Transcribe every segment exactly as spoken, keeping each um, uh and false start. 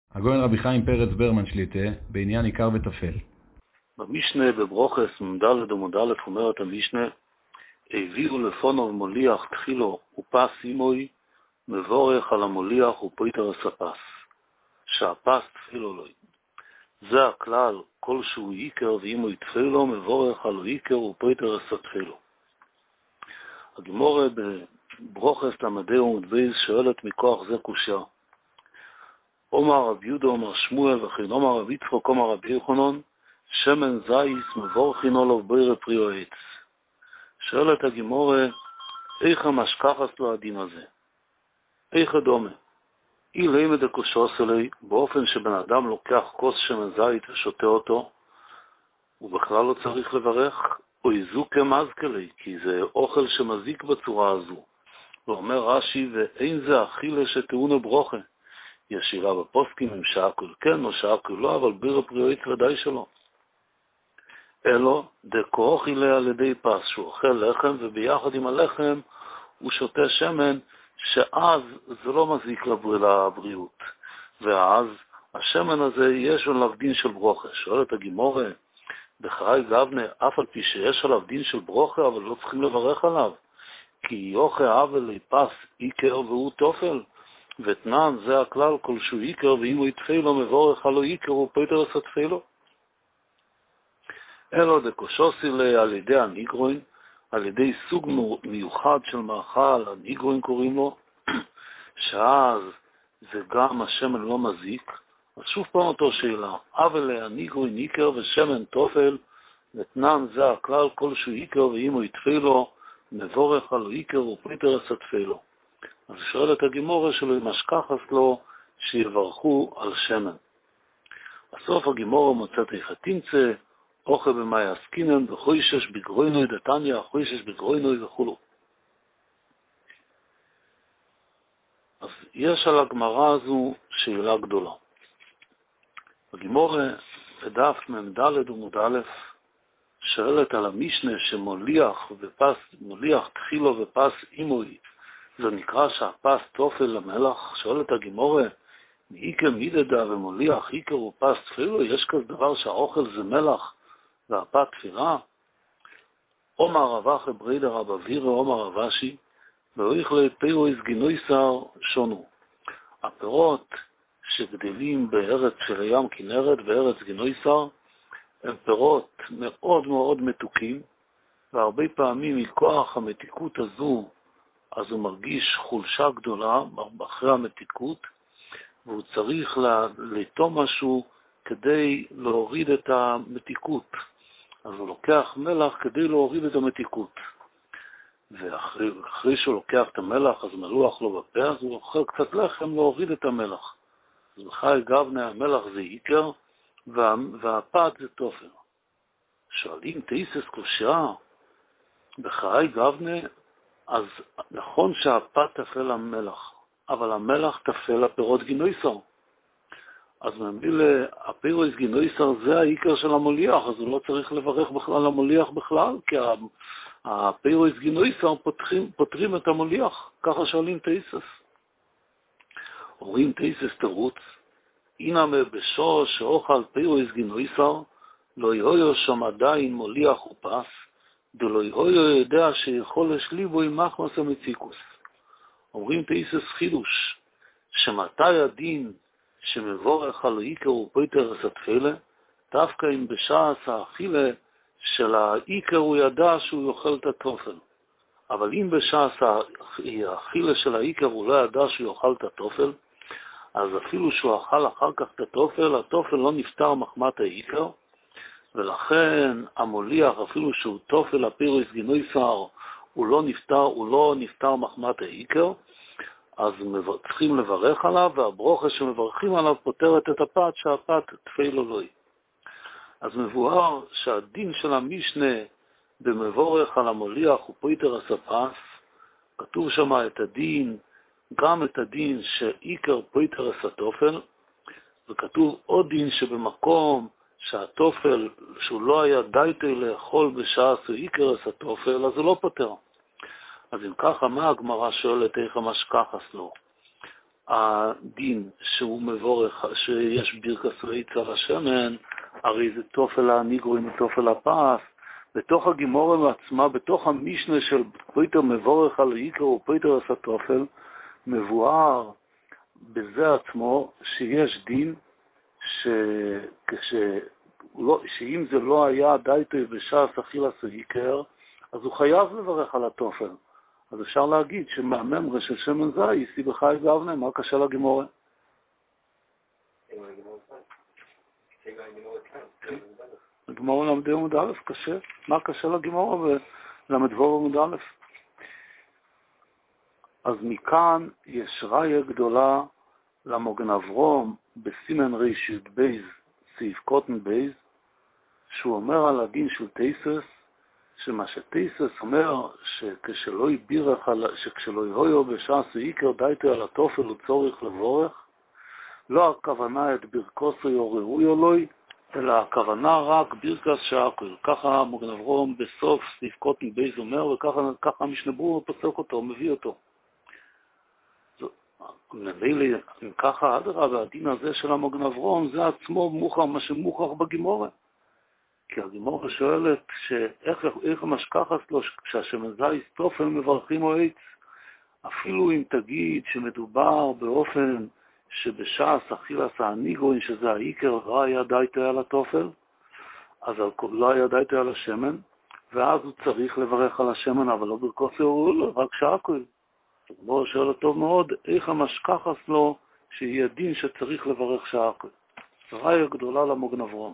הגויין רבי חיים פרץ ברמן שליטה בעניין עיקר וטפל. במשנה בברוכס מ"ד ומ"ד אומרת המשנה, הביאו לפונו מוליח תחילו ופס אימוי, מבורך על המוליח ופויטר הספס, שהפס תחילו לו. זה הכלל, כל שהוא עיקר ואימוי תחילו, מבורך על עיקר ופויטר הסתחילו. הגמורה בברוכס למדי ומדבייז שואלת מכוח זה קושיה. אומר רב יהודה, אומר שמואל וכן, אומר רב יצחק, אומר רבי יוחנן, שמן זייס מבורכים עליו ביר פרי עץ. שואלת הגמורה, איך המשכחת לו הדין הזה? איך דומה? אי לימד הקושוס אלי, באופן שבן אדם לוקח כוס שמן זית ושותה אותו, הוא בכלל לא צריך לברך, או איזוק כמזכלי, כי זה אוכל שמזיק בצורה הזו. ואומר רש"י, ואין זה אכילה שטעונה ברוכה. ישירה בפוסקים עם שעקול כן או שעקול לא, אבל ביר פרי עץ ודאי שלא. אלו דקו אכילה על ידי פס, שהוא אוכל לחם וביחד עם הלחם הוא שותה שמן, שאז זה לא מזיק לבריאות, ואז השמן הזה יש עליו דין של ברוכה. שואלת הגמורה, בחיי גבנה, אף על פי שיש עליו דין של ברוכה, אבל לא צריכים לברך עליו, כי יוכה עוול לפס עיקר והוא תופל, ותנן זה הכלל, כל שהוא עיקר ואם הוא יתפילו מבורך עלו עיקר הוא פויטר הסתפילו. אלו דקושוסי לה על ידי הניגרוין, על ידי סוג מיוחד של מאכל, הניגרוין קוראים לו, שאז זה גם השמן לא מזיק. אז שוב פעם אותו שאלה, אבל הניגרוין עיקר ושמן תופל, ותנן זה הכלל, כל שהוא עיקר ואם הוא יתפילו מבורך עלו עיקר הוא פויטר הסתפילו. אז שואלת הגמורה שלו אם משכחת לו שיברכו על שמן. בסוף הגמורה מוצאת איך תמצא, אוכל במאי עסקינן, וחוישש בגרוינוי דתניה, חוישש בגרוינוי וכולו. אז יש על הגמרא הזו שאלה גדולה. הגמורה בדף מ"ד עמוד א' שואלת על המשנה שמוליח ופס, מוליח תחילו ופס אימוי, זה נקרא שהפס תופל למלח. שואלת הגמורה, מאיקר מידדה ומוליח איקר ופס תפילו, יש כזה דבר שהאוכל זה מלח והפת תפילה? אומר רבח ברידר רב אבירה, אומר רבשי, ואיך לפירו הסגינוי שר שונו. הפירות שגדלים בארץ של הים כנרת וארץ גינוי שר, הם פירות מאוד מאוד מתוקים, והרבה פעמים מכוח המתיקות הזו, אז הוא מרגיש חולשה גדולה אחרי המתיקות, והוא צריך לטום משהו כדי להוריד את המתיקות. אז הוא לוקח מלח כדי להוריד את המתיקות. ואחרי אחרי שהוא לוקח את המלח, אז מלוח לו בפה, אז הוא אוכל קצת לחם להוריד את המלח. אז בחיי גבנה המלח זה עיקר, וה, והפת זה תופל. שואלים תאיסס קושיה, בחיי גבנה, אז נכון שהפת תפל למלח, אבל המלח תפל לפירות גינויסר. אז ממילא הפירוס גינויסר זה העיקר של המוליח, אז הוא לא צריך לברך בכלל למוליח בכלל, כי הפירוס גינויסר פותרים, פותרים את המוליח. ככה שואלים תאיסס. אומרים תאיסס תירוץ, הנה בשור שאוכל פירוס גינויסר, לא יהיו שם עדיין מוליח ופס, דלא יהיו יודע שיכול לשליבו עם מחמס המציקוס. אומרים תאיסס חידוש, שמתי הדין שמבורך על העיקר ופויטר הסתפלה, דווקא אם בשעה האכילה של העיקר הוא ידע שהוא יאכל את התופל. אבל אם בשעה האכילה של העיקר הוא לא ידע שהוא יאכל את התופל, אז אפילו שהוא אכל אחר כך את התופל, התופל לא נפטר מחמת העיקר, ולכן המוליח, אפילו שהוא תופל הפירוס גינוי שר, הוא לא נפטר, הוא לא נפטר מחמת העיקר, אז צריכים לברך עליו, והברוכה שמברכים עליו פותרת את הפת, שהפת תפילו לוי. אז מבואר שהדין של המשנה במבורך על המוליח ופויטר הספס, כתוב שם את הדין, גם את הדין שעיקר פויטר הסתופל, וכתוב עוד דין שבמקום שהתופל, שהוא לא היה דייטי לאכול בשעה שעיקר הסתופל, אז הוא לא פותר. אז אם ככה, מה הגמרא שואלת איך המשכחס לו? הדין שהוא מבורך, שיש ברכס ואיץ על השמן, הרי זה תופל הניגרוין ותופל הפס. בתוך הגימורה עצמה, בתוך המשנה של פויטר מבורך על איקר או פויטר עשה תופל, מבואר בזה עצמו שיש דין שכש... לא, שאם זה לא היה דייטוי בשעס אכילס איקר, אז הוא חייב לברך על התופל. אז אפשר להגיד שמהממרה של שמן זית, היא בחי ואבנה, מה קשה לגימורה? הגמורה למדי עמוד א', קשה. מה קשה לגימורה ולמדבור עמוד א'? אז מכאן יש ראיה גדולה למוגן אברום בסימן רישית בייז, סעיף קוטן בייז, שהוא אומר על הדין של תייסס, שמה שתייסס אומר שכשלא יבירך, שכשלא יהיו בשעס איקר דייטו על התופל הוא צורך לבורך, לא הכוונה את ברכוסו יוררו יולוי, אלא הכוונה רק ברכס שעקל. ככה מוגן אברום בסוף סעיף קוטן בייז אומר, וככה המשנה ברורה פסוק אותו, מביא אותו. נביא אם ככה אדרבה, הדין הזה של המוגן אברום זה עצמו מוכר, מה שמוכר בגימורה. כי הגימורה שואלת שאיך איך המשכחת לו כשהשמן זית תופל מברכים או עץ, אפילו אם תגיד שמדובר באופן שבשעס אכילס הניגרוין שזה העיקר לא היה דייטו על התופל, אז לא היה דייטו על השמן, ואז הוא צריך לברך על השמן, אבל לא ברכוס יוררו, רק שעקל. בואו שואל טוב מאוד, איך המשכחת לו שיהיה דין שצריך לברך שעקל. זו ראיה גדולה למוגן אברום.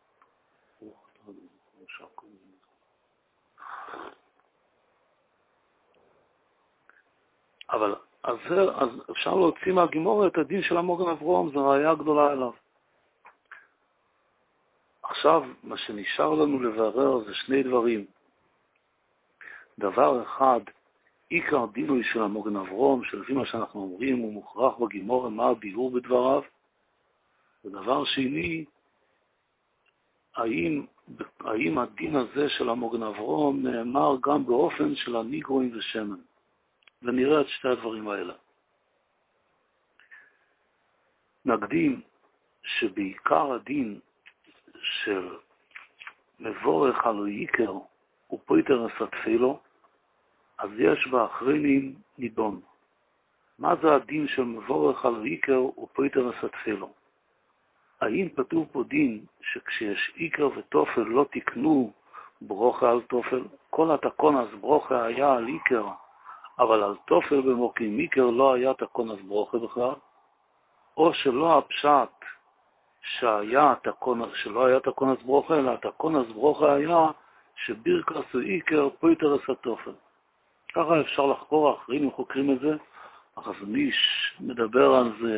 אבל אז, אז אפשר להוציא מהגימורה את הדין של המוגן אברום, זו ראיה גדולה אליו. עכשיו, מה שנשאר לנו לברר זה שני דברים. דבר אחד, עיקר דינוי של המוגן אברום, שלפי מה שאנחנו אומרים, הוא מוכרח בגימורה, מה הביאור בדבריו. ודבר שני, האם, האם הדין הזה של המוגן אברום נאמר גם באופן של הניגרוין ושמן. ונראה את שתי הדברים האלה. נקדים שבעיקר הדין של מבורך על איקר ופויטר הסתפילו, אז יש באחרינים נידון. מה זה הדין של מבורך על איקר ופויטר הסתפילו? האם כתוב פה דין שכשיש איקר ותופל לא תקנו ברוכה על תופל? כל התקון אז ברוכה היה על איקר, אבל על תופל במוקים איקר לא היה תקון אז ברוכה בכלל? או שלא הפשט שהיה תקון, שלא היה תקון אז ברוכה, אלא התקון אז ברוכה היה שברכס איקר פויטר הסתופל. ככה אפשר לחקור, האחרים חוקרים את זה, החזון איש מדבר על זה.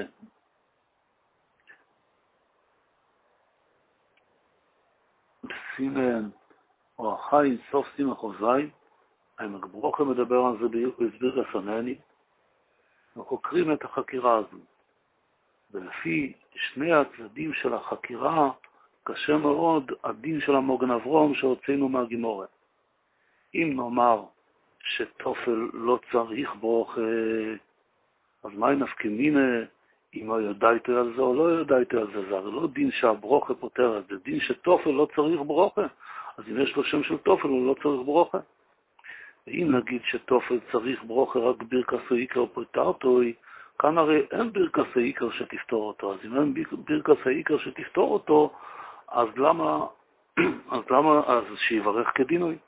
בסימן או החיים סוף סימן חוזיים, העמק ברוכה מדבר על זה בהסביר הסנני, וחוקרים את החקירה הזו. ולפי שני הצדדים של החקירה, קשה מאוד הדין של המוגן אברום שהוצאנו מהגימורה. אם נאמר שתופל לא צריך ברוכה, אז מה נפקא מינה אם הוא יודעיתו על זה או לא יודעיתו על זה? זה הרי לא דין שהברוכה פותרת, זה דין שתופל לא צריך ברוכה. אז אם יש לו שם של תופל הוא לא צריך ברוכה. ואם נגיד שתופל צריך ברוכה רק ברכס איקר פותרתו, כאן הרי אין ברכס איקר שתפתור אותו. אז אם אין ברכס איקר שתפתור אותו, אז למה, אז למה, אז שיברך כדינוי.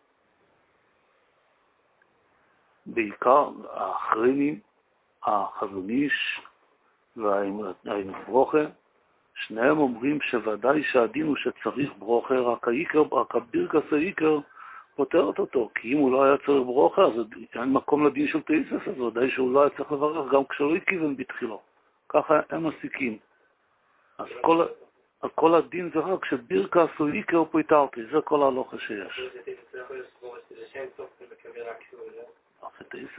בעיקר האחרינים, החזון איש והעמק ברוכה, שניהם אומרים שוודאי שהדין הוא שצריך ברוכה, רק האיקר, רק הברכס האיקר פותרת אותו, כי אם הוא לא היה צריך ברוכה, אז אין מקום לדין של תאיסס, אז ודאי שהוא לא היה צריך לברך גם כשלא הכיוון בתחילו. ככה הם מסיקים. אז כל, אז כל הדין זה רק שברכס הוא איקר פותרתי, זה כל ההלוכה שיש. אף תאיסס.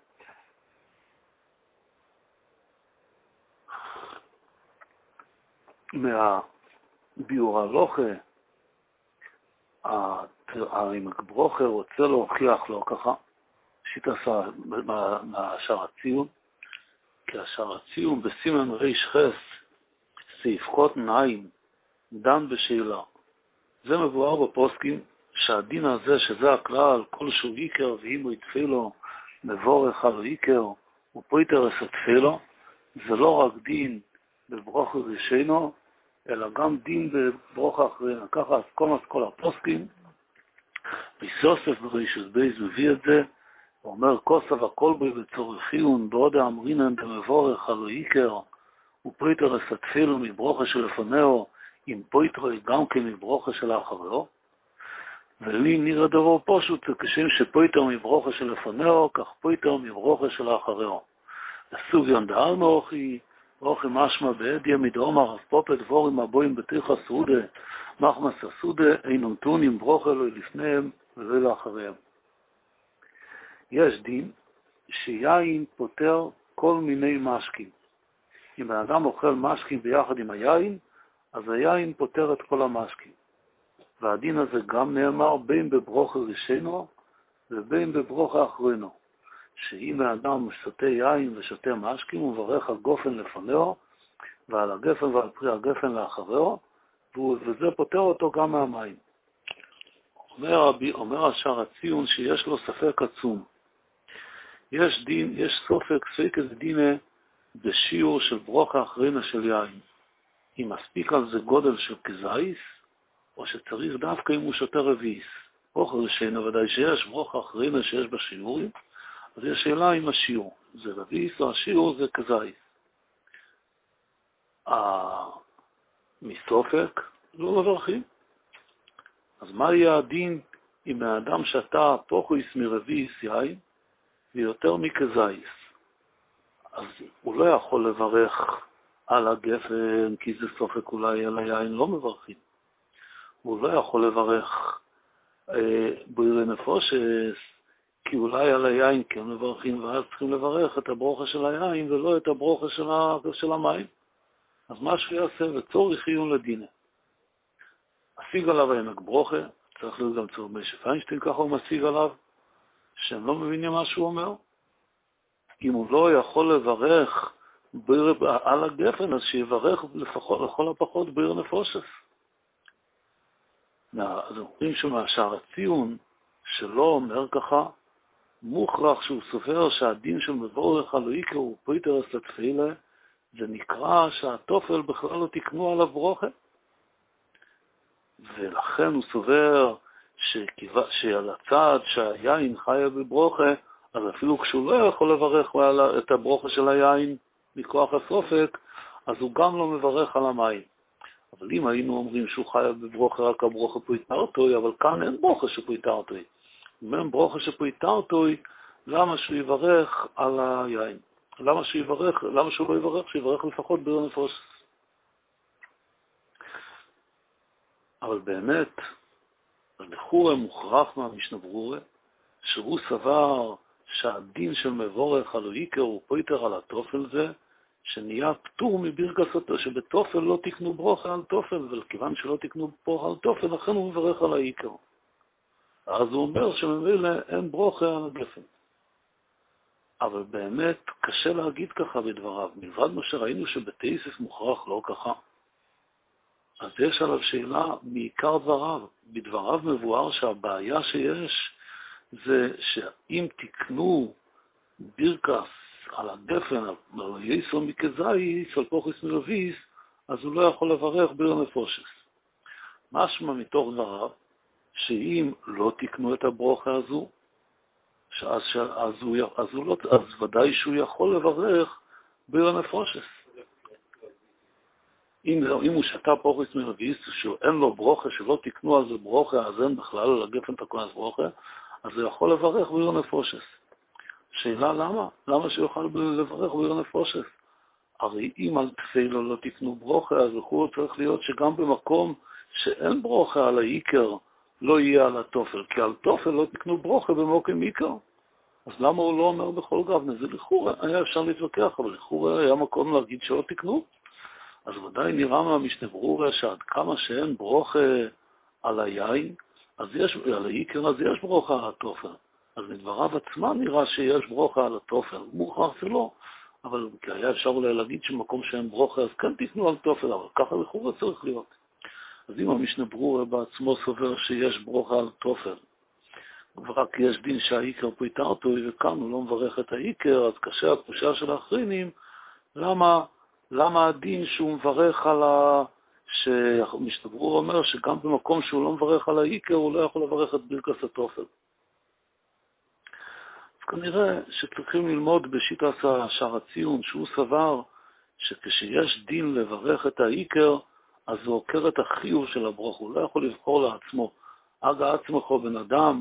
מהביאור ההלוכה, העמק ברוכה רוצה להוכיח לו ככה, שיטה מהשאר הציון, כאשר הציון בסימן ריש חס, סעיף קוטן עין, דן בשאלה. זה מבואר בפוסקים שהדין הזה, שזה הכלל, כל שהוא עיקר ואם הוא יתפילו, מבורך על עיקר ופויטר אסתפילו, זה לא רק דין בברוך ראשינו, אלא גם דין בברוך אחרינו. ככה אז כל כל הפוסקים, ביסוסף ברישוס בייז מביא את זה, הוא אומר, כוסף הכל בי בצורכיון, בעוד האמרינן במבורך על עיקר ופויטר אסתפילו מברוכה שלפנהו, עם פויטרו גם כן מברוכה של האחריו, ולי נראה דבר פשוט, זה כשם שפויטר מברוכה שלפנהו, כך פויטר מברוכה של האחריו. הסוג ינדעל מאוכי, אוכי משמע בעדיה מדומר, אז פופת דבורים הבואים בתיך הסעודה, מחמס הסעודה, אין נתון עם ברוכה לו לפניהם ולא לאחריהם. יש דין שיין פותר כל מיני משקים. אם האדם אוכל משקים ביחד עם היין, אז היין פותר את כל המשקים. והדין הזה גם נאמר בין בברוך ראשינו ובין בברוך אחרינו. שאם האדם שותה יין ושותה משקים, הוא מברך על גופן לפניו, ועל הגפן ועל פרי הגפן לאחריו, וזה פותר אותו גם מהמים. אומר, רבי, אומר השער הציון שיש לו ספק עצום. יש דין, יש סופק, ספק איזה דין בשיעור של ברוך האחרינו של יין. אם מספיק על זה גודל של כזייס, או שצריך דווקא אם הוא שותה רביעיס. ברוך ראשינו, ודאי שיש ברוך האחרינו שיש בשיעורים, אז יש שאלה אם השיעור זה רביעיס או השיעור זה כזייס. מסופק לא מברכים. אז מה יהיה הדין אם האדם שתה פוכויס מרביעיס יין ויותר מכזייס? אז הוא לא יכול לברך על הגפן, כי זה סופק אולי על היין, לא מברכים. הוא לא יכול לברך אה, ברירי נפושס, כי אולי על היין כן מברכים, ואז צריכים לברך את הברוכה של היין ולא את הברוכה של, ה... של המים. אז מה שהוא יעשה, וצורך עיון לדינה. השיג עליו העמק ברוכה, צריך להיות גם צור משה פיינשטיין, ככה הוא משיג עליו, שהם לא מבינים מה שהוא אומר. אם הוא לא יכול לברך ביר, על הגפן, אז שיברך לפחות, לכל הפחות ביר נפושס. אז אומרים שמהשאר הציון שלא אומר ככה, מוכרח שהוא סופר שהדין של מבורך על עיקר הוא פויטר אסתפילו, זה נקרא שהתופל בכלל לא תקנו עליו ברוכה. ולכן הוא סובר שכיו... שעל הצד שהיין חיה בברוכה, אז אפילו כשהוא לא יכול לברך את הברוכה של היין מכוח הסופק, אז הוא גם לא מברך על המים. אבל אם היינו אומרים שהוא חיה בברוכה רק הברוכה פויטרתוי, אבל כאן אין ברוכה שפויטרתוי. אם אין ברוכה שפויטרתוי, למה שהוא יברך על היין? למה שהוא יברך, למה שהוא לא יברך? שיברך לפחות ביר נפושס. אבל באמת, לכאורה מוכרח מהמשנה ברורה, שהוא סבר שהדין של מבורך על עיקר הוא פויטר על התופל זה, שנהיה פטור מברכתו, שבתופל לא תקנו ברוכה על תופל, וכיוון שלא תקנו ברוכה על תופל, לכן הוא מברך על העיקר. אז הוא אומר שממילא אין ברוכה על הגפן. אבל באמת קשה להגיד ככה בדבריו. מלבד מה שראינו שבתייסף מוכרח לא ככה. אז יש עליו שאלה מעיקר דבריו. בדבריו מבואר שהבעיה שיש זה שאם תקנו ברכס על הגפן, על יסו מכזייס, על פוכס מרביס, אז הוא לא יכול לברך ביר נפושס. משמע מתוך דבריו, שאם לא תקנו את הברוכה הזו, אז, אז, הוא, אז, הוא לא, אז ודאי שהוא יכול לברך ביר נפושס. אם, אם הוא שתה פוכס מרביס, שאין לו ברוכה, שלא תקנו על זה ברוכה, אז אין בכלל על הגפן תקונס ברוכה, אז הוא יכול לברך ביר נפושס. שאלה למה? למה שהוא יוכל לברך ביר נפושס? הרי אם על תפילו לא תקנו ברוכה, אז הוא צריך להיות שגם במקום שאין ברוכה על העיקר, לא יהיה על התופל, כי על תופל לא תקנו ברוכה במוקם עיקר. אז למה הוא לא אומר בכל גבנה? זה לכאורה, היה אפשר להתווכח, אבל לכאורה היה מקום להגיד שלא תקנו. אז ודאי נראה מהמשנה ברורה שעד כמה שאין ברוכה על היין, אז יש, על העיקר אז יש ברוכה על התופל. אז מדבריו עצמם נראה שיש ברוכה על התופל, מוכרח שלא. אבל היה אפשר אולי להגיד שמקום שאין ברוכה, אז כן תיתנו על תופל, אבל ככה לכאורה צריך להיות. אז אם המשנה ברורה בעצמו סובר שיש ברוכה על תופל, ורק יש דין שהעיקר פריטה אותו, וכאן הוא לא מברך את העיקר, אז קשה התחושה של האחרינים, למה, למה הדין שהוא מברך על ה... שהמשנה ברורה אומר שגם במקום שהוא לא מברך על העיקר, הוא לא יכול לברך את ברכת התופל. אז כנראה שצריכים ללמוד בשיטת שער הציון, שהוא סבר שכשיש דין לברך את העיקר, אז הוא עוקר את החיוב של הברוך, הוא לא יכול לבחור לעצמו. אגע עצמך בן אדם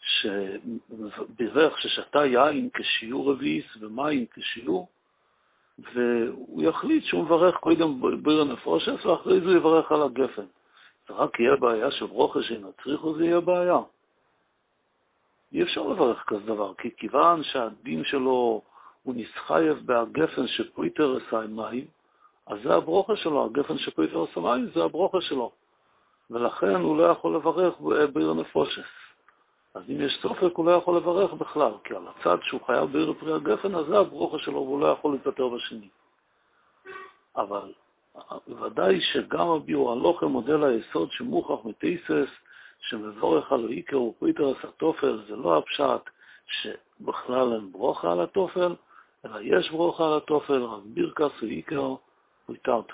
שבירך ששתה יין כשיעור רביעיס ומים כשיעור, והוא יחליט שהוא מברך קודם ביר הנפושס, ואחרי זה הוא יברך על הגפן. זה רק יהיה בעיה שברוכה שנצריך, או זה יהיה בעיה. אי אפשר לברך כזה דבר, כי כיוון שהדין שלו הוא נסחייב בהגפן שפריטר עשה עם מים, אז זה הברוכה שלו, הגפן שפריטר עשה מים זה הברוכה שלו. ולכן הוא לא יכול לברך ביר הנפושס. אז אם יש סופק הוא לא יכול לברך בכלל, כי על הצד שהוא חייב ביר פרי הגפן, אז זה הברוכה שלו והוא לא יכול להתפטר בשני. אבל ודאי שגם הביאור הלוחם מודל היסוד שמוכח מתייסס, שמבורך על העיקר ופריטר עשה תופל, זה לא הפשט שבכלל אין ברוכה על התופל, אלא יש ברוכה על התופל, רק ברכס העיקר פריטרתו.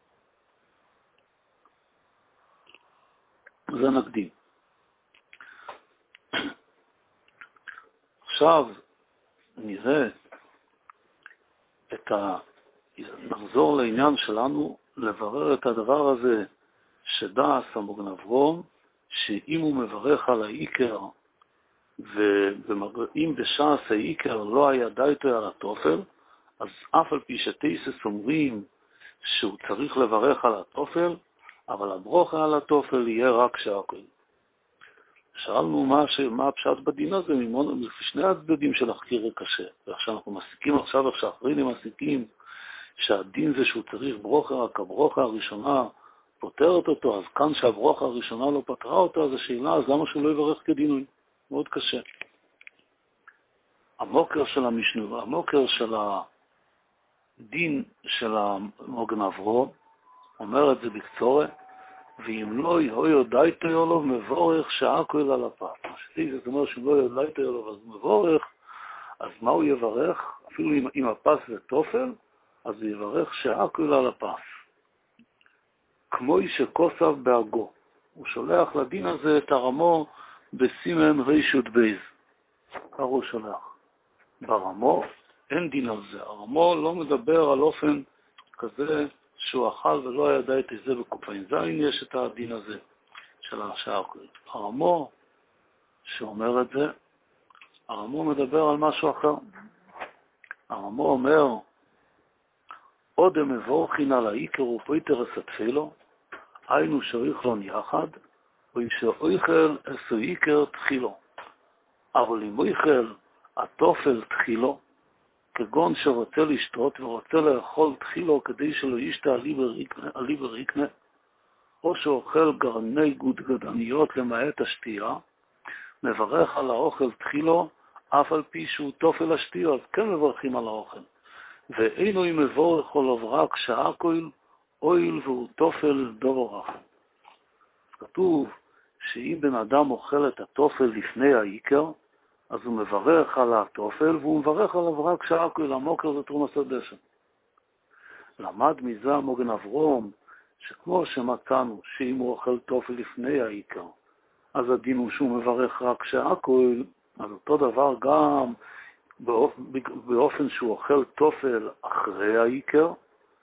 זה נקדים. עכשיו נראה את ה... נחזור לעניין שלנו לברר את הדבר הזה שדע סמוגן אברום, שאם הוא מברך על העיקר, ואם בשעס העיקר לא היה דייתו על התופל, אז אף על פי שתייסס אומרים שהוא צריך לברך על התופל, אבל הברוכה על התופל יהיה רק שהכל. שאלנו מה, ש... מה הפשט בדין הזה, שני הצדדים של החקיר קשה. ועכשיו אנחנו מסיקים עכשיו, איך שאחרינים מסיקים, שהדין זה שהוא צריך ברוכה, רק הברוכה הראשונה פותרת אותו, אז כאן שהברוכה הראשונה לא פתרה אותו, אז השאלה, אז למה שהוא לא יברך כדינוי? מאוד קשה. המוקר של המשנה, המוקר של הדין של המוגן אברום, אומר את זה בקצורה, ואם לא יהיו יודעיתו יולוב, מבורך שהכל על הפס. זאת אומרת שאם לא יודעיתו יולוב, אז מבורך, אז מה הוא יברך? אפילו אם, אם הפס זה תופל, אז הוא יברך שהכל על הפס. כמו שכוסף בהגו. הוא שולח לדין הזה את הרמו בסימן רישות בייז. כך הוא שולח. ברמו אין דין על זה. הרמו לא מדבר על אופן כזה שהוא אכל ולא ידע את זה בקופאים זין, יש את הדין הזה של השעקל. הרמו שאומר את זה, הרמו מדבר על משהו אחר. הרמו אומר, עוד הם מבורכין על העיקר ופריטר אסתפילו, היינו שאיכלון יחד, ושאיכל אסו עיקר תחילו. אבל אם איכל התופל תחילו, כגון שרוצה לשתות ורוצה לאכול תחילו כדי שלא ישתה עלי בריקנה, או שאוכל גרני גדגדניות למעט השתייה, מברך על האוכל תחילו, אף על פי שהוא תופל השתייה, אז כן מברכים על האוכל. ואינו אם מבורך עליו רק שהכל, אויל והוא תופל דובר רחם. כתוב שאם בן אדם אוכל את התופל לפני העיקר, אז הוא מברך על התופל, והוא מברך עליו רק שהכל, המוקר זה תרומס הדשן. למד מזה המוגן אברום, שכמו שמצאנו, שאם הוא אוכל תופל לפני העיקר, אז הדין הוא שהוא מברך רק שהכל, אז אותו דבר גם באופן, באופן שהוא אוכל תופל אחרי העיקר,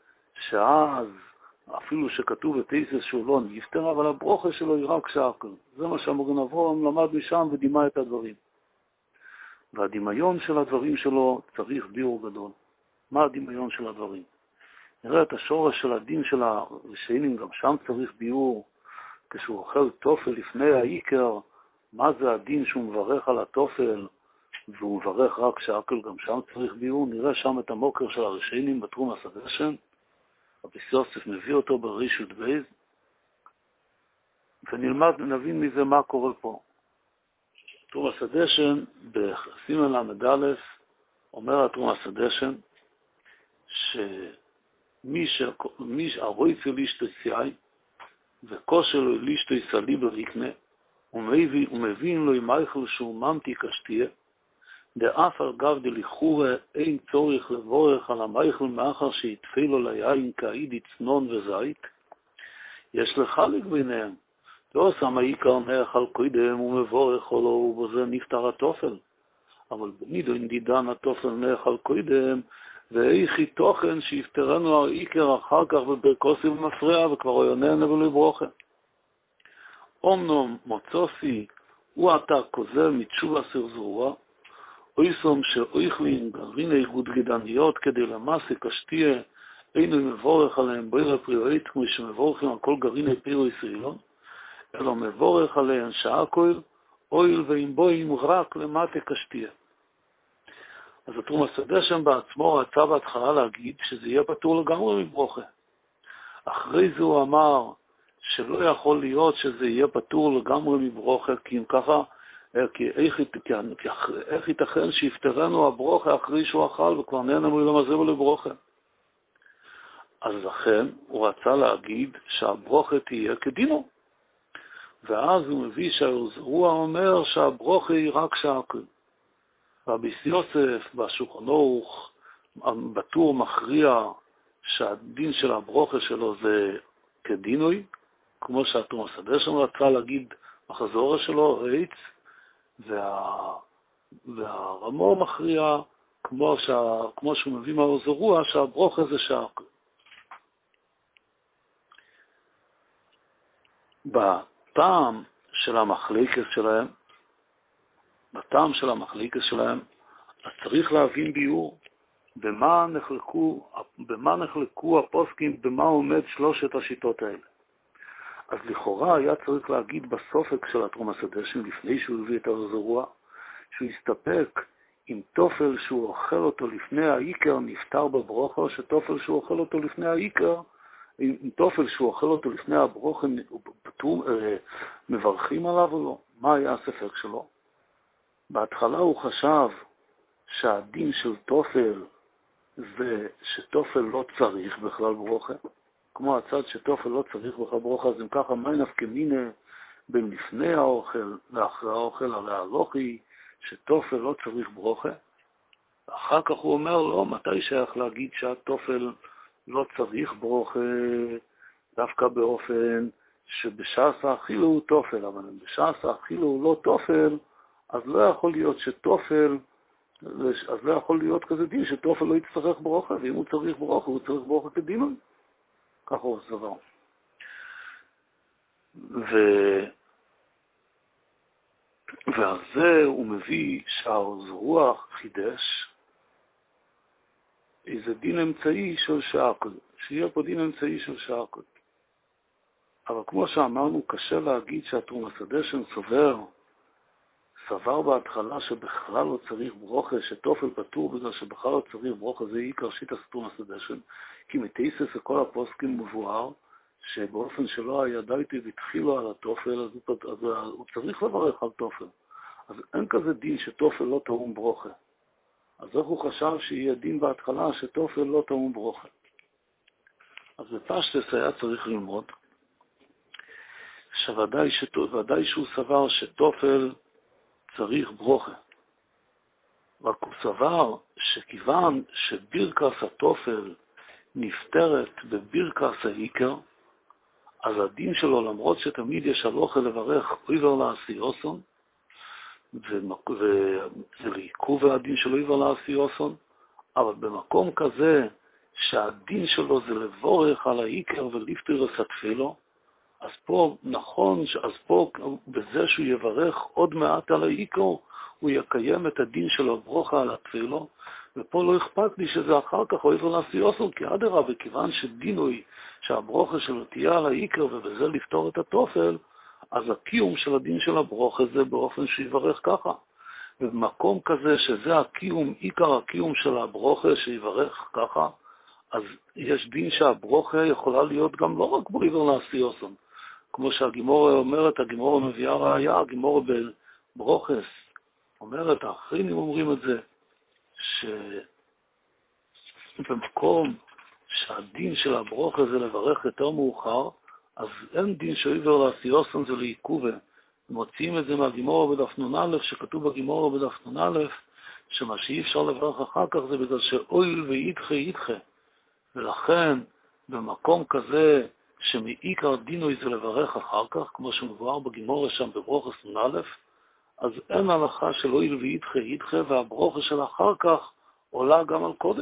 שאז אפילו שכתוב בתייסס שהוא לא נפטר, אבל הברוכה שלו היא רק שהכל. זה מה שהמוגן אברום למד משם ודימה את הדברים. והדמיון של הדברים שלו צריך ביור גדול. מה הדמיון של הדברים? נראה את השורש של הדין של הרשעים, גם שם צריך ביור. כשהוא אוכל תופל לפני העיקר, מה זה הדין שהוא מברך על התופל, והוא מברך רק שהכל, גם שם צריך ביור. נראה שם את המוקר של הרשעים בתרומס הדשן. רבי יוסף מביא אותו ברישות בייז, ונלמד, נבין מזה מה קורה פה. תרומס הדשן, בסימן למד א', אומר התרומס הדשן, שמי שהרויצה לישתו סייי, וכושר לו לישתו יסלי בריקנה, ומבין לו עם מייכל שהוא ממתי קשתיה, דאף על גב דליחורה אין צורך לבורך על המייכל מאחר שיתפה לו ליין כעידי צנון וזית, יש לחלק ביניהם. לא שם העיקר נאכל קודם ומבורך או לא, ובזה נפטר התופל. אבל בנידו אינדידן התופל נאכל קודם, ואיכי תוכן שיפטרנו העיקר אחר כך בברכוסי ומפריע, וכבר הוא יונן ולברוכה. אומנום מוצוסי הוא עתה כוזר מתשובה סרזורה, אויסום שאויכלין גרעיני גודגדניות כדי למעשה קשתיה, אינו מבורך עליהם בירה פריאית, כמו שמבורכים על כל גרעיני פירו ישראלון, אלא מבורך עליהם שעה כהל, אויל ועם בוים רק למטה קשתיה. אז התרום השדה שם בעצמו רצה בהתחלה להגיד שזה יהיה פטור לגמרי מברוכה. אחרי זה הוא אמר שלא יכול להיות שזה יהיה פטור לגמרי מברוכה, כי אם ככה, כי איך, כי, כי איך ייתכן שיפטרנו הברוכה אחרי שהוא אכל וכבר נהננו למזל ולברוכה. אז לכן הוא רצה להגיד שהברוכה תהיה כדינו. ואז הוא מביא שהזרוע אומר שהברוכה היא רק שעקל. רבי יוסף בשולחן ערוך בטור מכריע שהדין של הברוכה שלו זה כדינוי, כמו שהתרום השדה שם רצה להגיד בחזורה שלו, רייץ, וה... והרמו מכריע כמו, שה... כמו שהוא מביא מהזרוע שהברוכה זה שעקל. בטעם של המחלקת שלהם, בטעם של המחלקת שלהם, אז צריך להבין ביור במה נחלקו, במה נחלקו הפוסקים, במה עומד שלושת השיטות האלה. אז לכאורה היה צריך להגיד בסופק של התרום הסדשים, לפני שהוא הביא את הזרוע, שהוא יסתפק עם תופל שהוא אוכל אותו לפני העיקר נפטר בברוכה, או שתופל שהוא אוכל אותו לפני העיקר, עם תופל שהוא אוכל אותו לפני הברוכה, מברכים עליו או לא? מה היה הספק שלו? בהתחלה הוא חשב שהדין של תופל זה שתופל לא צריך בכלל ברוכה, כמו הצד שתופל לא צריך בכלל ברוכה, אז אם ככה מה נפקא מינה בין לפני האוכל לאחרי האוכל, על ההלוכי שתופל לא צריך ברוכה. אחר כך הוא אומר לא, מתי שייך להגיד שהתופל לא צריך ברוכה, דווקא באופן שבשעס האכילו הוא תופל, אבל אם בשעס האכילו הוא לא תופל, אז לא יכול להיות שתופל, אז לא יכול להיות כזה דין שתופל לא יצטרך ברוכה, ואם הוא צריך ברוכה, הוא צריך ברוכה כדינוי. ככה הוא סבר. ו... ועל זה הוא מביא שהעוז רוח חידש איזה דין אמצעי של שעקל, שיהיה פה דין אמצעי של שעקל. אבל כמו שאמרנו, קשה להגיד שהתרום הסדשן סובר, סבר בהתחלה שבכלל לא צריך ברוכה, שתופל פטור בגלל שבכלל לא צריך ברוכה, זה עיקר שיטת התרום הסדשן, כי מתייסס לכל הפוסקים מבואר, שבאופן שלא היה דייתי והתחילו על התופל, אז הוא, אז הוא צריך לברך על תופל. אז אין כזה דין שתופל לא תאום ברוכה. אז איך הוא חשב שיהיה דין בהתחלה שתופל לא תאום ברוכה. אז בפשטס היה צריך ללמוד, שוודאי, שוודאי שהוא סבר שתופל צריך ברוכה. רק הוא סבר שכיוון שברכס התופל נפטרת בברכס העיקר, אז הדין שלו, למרות שתמיד יש הלוכה לברך עיוור לעשיוסון, וזה לעיכוב הדין שלו עיוור לעשיוסון, אבל במקום כזה שהדין שלו זה לבורך על העיקר ולפטר הסתפילו, אז פה נכון, אז פה בזה שהוא יברך עוד מעט על העיקר, הוא יקיים את הדין שלו ברוכה על התפילו, ופה לא אכפת לי שזה אחר כך או עבר לעשיוסו, כי אדרה, וכיוון שדינוי שהברוכה שלו תהיה על העיקר ובזה לפתור את התופל, אז הקיום של הדין של הברוכה זה באופן שיברך ככה. ובמקום כזה שזה הקיום, עיקר הקיום של הברוכה שיברך ככה, אז יש דין שהברוכה יכולה להיות גם לא רק בעבר לעשיוסו. כמו שהגימורה אומרת, הגימורה מביאה ראיה, הגימורה בברוכס, אומרת, האחרים אומרים את זה, ש... במקום שהדין של הברוכה זה לברך יותר מאוחר, אז אין דין שעבר לעשיוסן זה לעיכובה. מוציאים את זה מהגימורה בדף נון א', שכתוב בגימורה בדף נון א', שמה שאי אפשר לברך אחר כך זה בגלל שאויל וידחה ידחה. ולכן במקום כזה שמעיקר דינוי זה לברך אחר כך, כמו שמבואר בגימורה שם בברוכס נון א', אז אין הלכה של אויל וידחה ידחה, והברוכה של אחר כך עולה גם על קודם.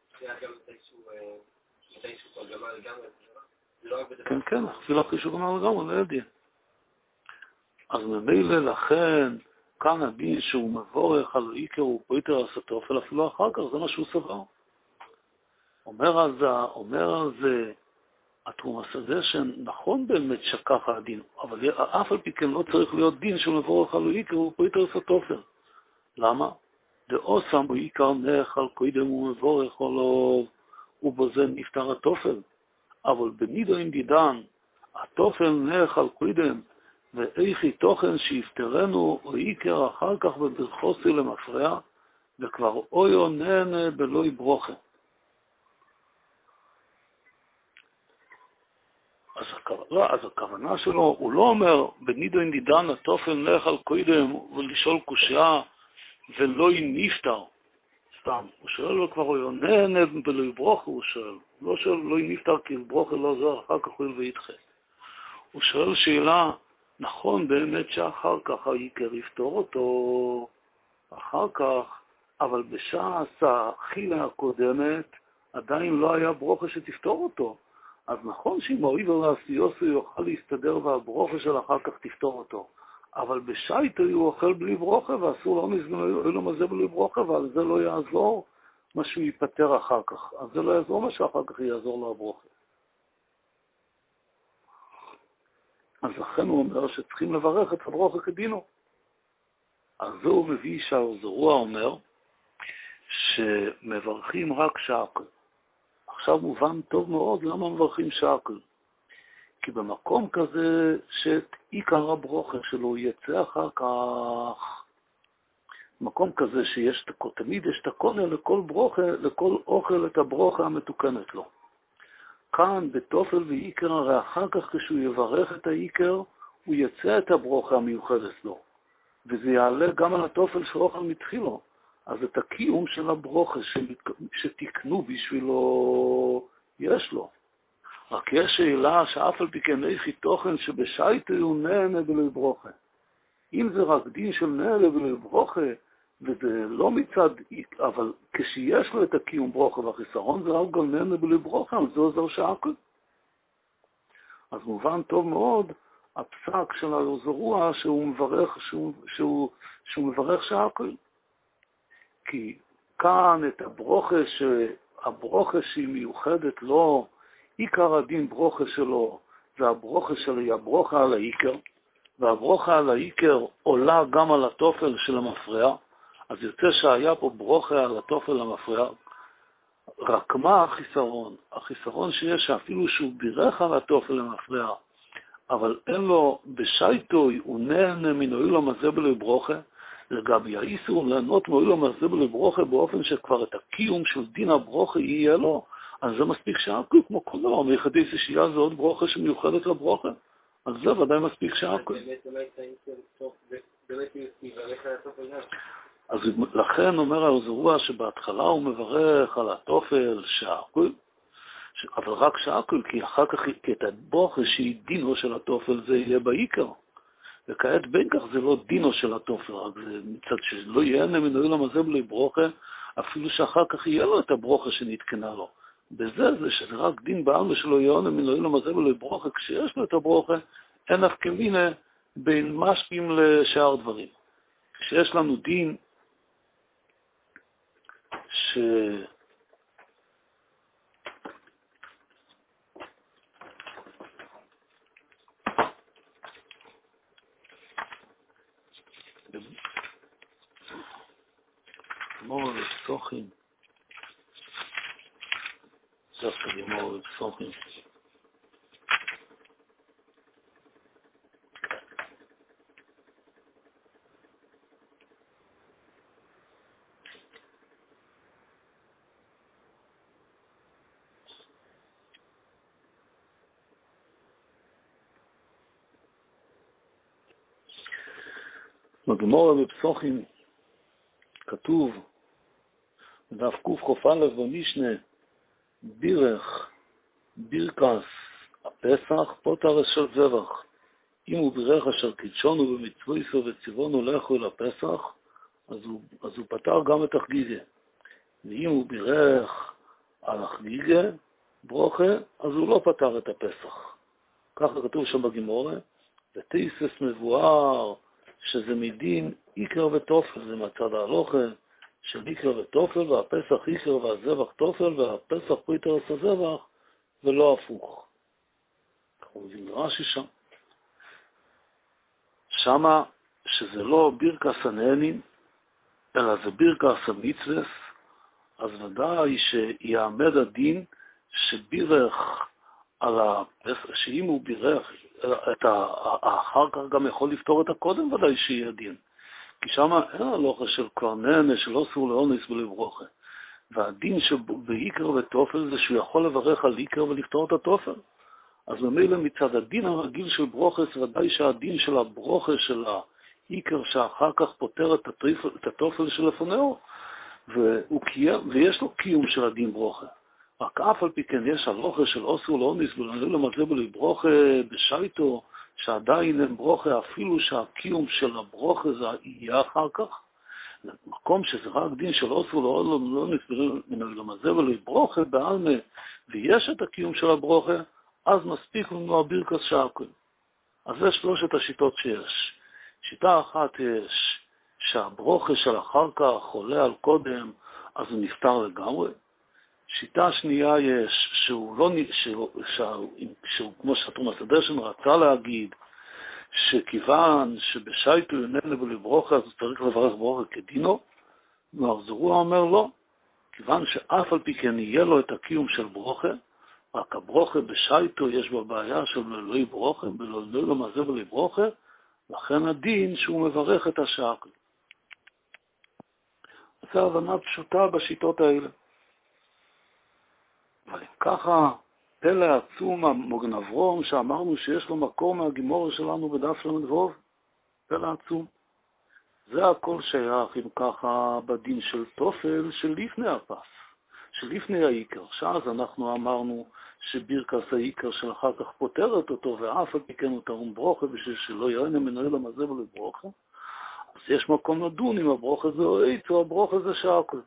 כן, כן, אפילו אחרי שהוא גמר לגמרי, לא יודע. אז ממילא לכן, כאן הדין שהוא מבורך על איקר הוא פויטר הסטופל, אפילו אחר כך, זה מה שהוא סבר. אומר על זה, אומר על זה, התרומס הזה שנכון באמת שככה הדין, אבל אף על פי כן לא צריך להיות דין שהוא מבורך על איקר הוא פויטר הסטופל. למה? דאו שם בו איקר נחל קודם הוא מבורך או לא, ובזה נפטר התופל. אבל במידו עם דידן, התופל נחל קודם, ואיכי תוכן שיפטרנו או איקר אחר כך בברכוסי למפרע, וכבר אויו נהנה בלוי ברוכה. אז, לא, אז הכוונה שלו, הוא לא אומר, בנידו עם דידן, התופל נחל קודם, ולשאול קושיה, ולא נפטר. סתם, הוא שואל לו כבר, הוא נהנה בלוי ברוכה, הוא שואל. לא שואל, לא נפטר, כי ברוכה לא זר, אחר כך הוא וידחה. הוא שואל שאלה, נכון באמת שאחר כך העיקר יפתור אותו, אחר כך, אבל בשעה החילה הקודמת, עדיין לא היה ברוכה שתפתור אותו. אז נכון שאם האויב לעשיוסו יוכל להסתדר והברוכה של אחר כך תפתור אותו. אבל בשייטו הוא אוכל בלי ברוכה, ואסור לא מזמן לו מזה בלי ברוכה, ועל זה לא יעזור מה שהוא ייפטר אחר כך. אז זה לא יעזור מה שאחר כך יעזור לו הברוכה. אז לכן הוא אומר שצריכים לברך את הברוכה כדינו. אז זה הוא מביא שהזרוע אומר שמברכים רק שעקל. עכשיו מובן טוב מאוד למה מברכים שעקל. כי במקום כזה שאת עיקר הברוכה שלו יצא אחר כך, במקום כזה שיש תמיד יש תקונה לכל ברוכה, לכל אוכל את הברוכה המתוקנת לו. כאן בתופל ועיקר, הרי אחר כך כשהוא יברך את העיקר, הוא יצא את הברוכה המיוחדת לו. וזה יעלה גם על התופל של אוכל מתחילו. אז את הקיום של הברוכה שתקנו בשבילו, יש לו. רק יש שאלה שאף על פי כן איכי תוכן שבשייטו הוא נהנה בלוי ברוכה. אם זה רק דין של נהנה בלוי ברוכה, וזה לא מצד, אבל כשיש לו את הקיום ברוכה והחיסרון, זה רק גם נהנה בלוי ברוכה, אז זה עוזר שעקל. אז מובן טוב מאוד, הפסק של הזרוע שהוא מברך, שהוא, שהוא, שהוא מברך שעקל. כי כאן את הברוכה, שהברוכה שהיא מיוחדת לו, עיקר הדין ברוכה שלו, והברוכה שלו היא הברוכה על העיקר, והברוכה על העיקר עולה גם על התופל של המפרע, אז יוצא שהיה פה ברוכה על התופל המפרע, רק מה החיסרון? החיסרון שיש שאפילו שהוא בירך על התופל המפרע, אבל אין לו בשייטוי, הוא נהנה מן אוילום הזה בלוי ברוכה, לגבי האיסור לענות מאוילום הזה בלוי ברוכה באופן שכבר את הקיום של דין הברוכה יהיה לו, אז זה מספיק שעקל כמו כל דבר, מיחדי שישייה זה עוד ברוכה שמיוחדת לברוכה, אז זה ודאי מספיק שעקל. אז לכן אומר הזרוע שבהתחלה הוא מברך על התופל שעקל, אבל רק שעקל, כי אחר כך את הברוכה שהיא דינו של התופל זה יהיה בעיקר. וכעת בין כך זה לא דינו של התופל, רק זה מצד שלא יהנה מן האילם הזה בלי ברוכה, אפילו שאחר כך יהיה לו את הברוכה שנתקנה לו. בזה זה שזה רק דין בעלמה שלו יהנה מן האילם הזה בלי ברוכה, כשיש לו את הברוכה, אין אף כמינה בין משפיעים לשאר דברים. כשיש לנו דין ש... גמור ופסוחים, דווקא גמור ופסוחים. בגמרא בפסוחים כתוב, בדף קכ"א במשנה, בירך, בירקס, הפסח, פוטר אשר זבח. אם הוא בירך אשר קידשונו במצוותו וציוונו לכו אל הפסח, אז הוא, אז הוא פתר גם את החגיגה. ואם הוא בירך על החגיגה, ברוכה, אז הוא לא פתר את הפסח. ככה כתוב שם בגמרא, ותיסס מבואר שזה מדין עיקר וטופל, זה מצד ההלוכה של עיקר וטופל, והפסח עיקר והזבח טופל, והפסח פריטר את הזבח, ולא הפוך. ככה הוא מביא רש"י שם. שמה שזה לא בירקס הנהנין, אלא זה בירקס המצווה, אז ודאי שיעמד הדין שבירך על הפסח, שאם הוא בירך את האחר כך גם יכול לפתור את הקודם, ודאי שיהיה דין. כי שמה אין הלוכה של כבר נהנה, שלא אסור לאונס ולברוכה. והדין שבעיקר וטופל זה שהוא יכול לברך על עיקר ולפתור את הטופל. אז ממילא מצד הדין הרגיל של ברוכס, ודאי שהדין של הברוכה של העיקר שאחר כך פותר את, הטופל, את הטופל של לפונאו, קיים, ויש לו קיום של הדין ברוכה. רק אף על פי כן יש הלוכה של אוסר לאונס ולמזלב ולברוכה בשייטו, שעדיין אין ברוכה, אפילו שהקיום של הברוכה זה יהיה אחר כך. מקום שזה רק דין של אוסר לאונס ולמזלב ולברוכה בעלמה, ויש את הקיום של הברוכה, אז מספיק לנו הבירקס שעקוי. אז זה שלושת השיטות שיש. שיטה אחת יש שהברוכה של אחר כך עולה על קודם, אז הוא נפטר לגמרי. שיטה שנייה יש שהוא לא, שהוא, שהוא, שהוא כמו שהתרומה סדרשן רצה להגיד, שכיוון שבשייטו יננה ולברוכה, אז הוא צריך לברך ברוכה כדינו, אז הוא אומר לא, כיוון שאף על פי כן יהיה לו את הקיום של ברוכה, רק הברוכה בשייטו יש בה בעיה של לא ברוכה, ולא למזל ולברוכה, לכן הדין שהוא מברך את השעקל. זו הבנה פשוטה בשיטות האלה. אבל ככה, פלא עצום המוגן אברום, שאמרנו שיש לו מקור מהגימורה שלנו בדף למדבוב, פלא עצום. זה הכל שייך אם ככה בדין של תופל של לפני הפס, של לפני העיקר. שאז אנחנו אמרנו שבירקס העיקר של אחר כך פותרת אותו, ואף על פי כן הוא תרום ברוכה, בשביל שלא יראה מנהל למזל ולברוכה. אז יש מקום לדון אם הברוכה זה או עץ או הברוכה זה שעקל.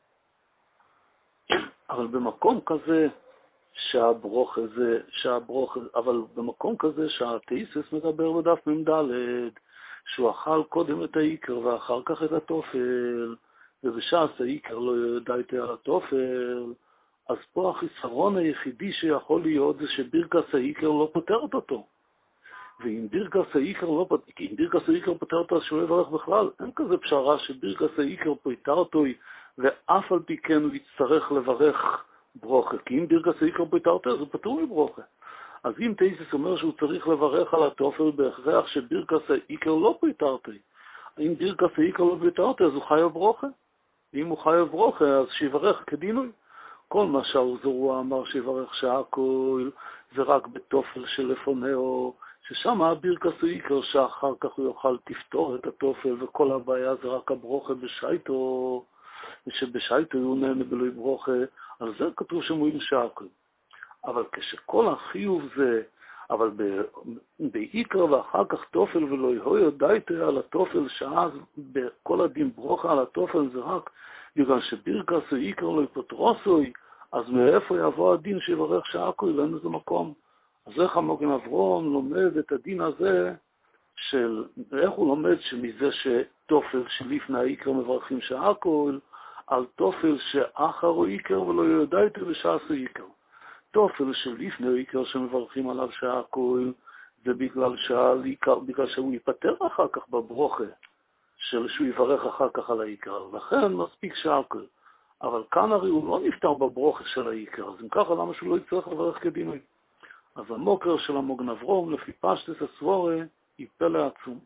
אבל במקום כזה שהברוכה זה, שהברוכה, אבל במקום כזה שהתאיסס מדבר בדף ממדלת, שהוא אכל קודם את העיקר ואחר כך את התופל, ובשעס העיקר לא יודע את על התופל, אז פה החיסרון היחידי שיכול להיות זה שבירקס העיקר לא פותרת אותו. ואם בירקס העיקר לא פותרת, כי אם בירקס העיקר פותרת אותו, אז שהוא יברך בכלל. אין כזה פשרה שבירקס העיקר פותר אותו, ואף על פי כן הוא יצטרך לברך ברוכה. כי אם בירקס העיקר פותר אותו, אז הוא פטור מברוכה. אז אם תאיסס אומר שהוא צריך לברך על התופל, בהכרח שבירקס העיקר לא פותר אותו. אם בירקס העיקר לא פותר אותו, אז הוא חייב ברוכה. ואם הוא חייב ברוכה, אז שיברך כדינוי. כל מה שהאוזרו אמר שיברך שהכל, זה רק בתופל של לפונאו, ששם הבירקס העיקר שאחר כך הוא יוכל תפתור את התופל, וכל הבעיה זה רק הברוכה בשייטו, ושבשייטו הוא נהנה בלוי ברוכה, על זה כתוב שמועים שהכל. אבל כשכל החיוב זה, אבל בעיקר ואחר כך תופל ולא יהיו יודעת על התופל, שאז בכל הדין ברוכה על התופל זה רק בגלל שבירקס העיקר לא יפוטרוסוי, אז מאיפה יבוא הדין שיברך שהכל, ואין לזה מקום. אז איך המוגן אברום לומד את הדין הזה, של, איך הוא לומד שמזה שתופל שלפני העיקר מברכים שהכל, על תופל שאחר הוא עיקר ולא יודע את בשעס העיקר. תופל שלפני העיקר שמברכים עליו שהכל, זה בגלל, שהעיקר, בגלל שהוא ייפטר אחר כך בברוכה, של שהוא יברך אחר כך על העיקר, לכן מספיק שהכל. אבל כאן הרי הוא לא נפטר בברוכה של העיקר, אז אם ככה למה שהוא לא יצטרך לברך כדינוי? אז המוקר של המוגן אברום, לפי פשטס הסבורה, היא פלא עצום.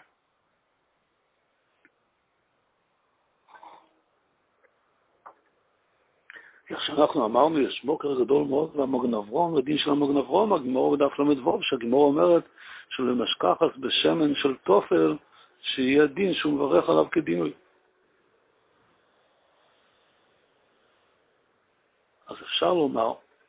איך שאנחנו אמרנו, יש מוקר גדול מאוד, והמוגן אברום, הדין של המוגן אברום, הגמור בדף למדבוב, שהגמור אומרת שלמשכחס בשמן של תופל, שיהיה דין שהוא מברך עליו כדינוי. אז אפשר לומר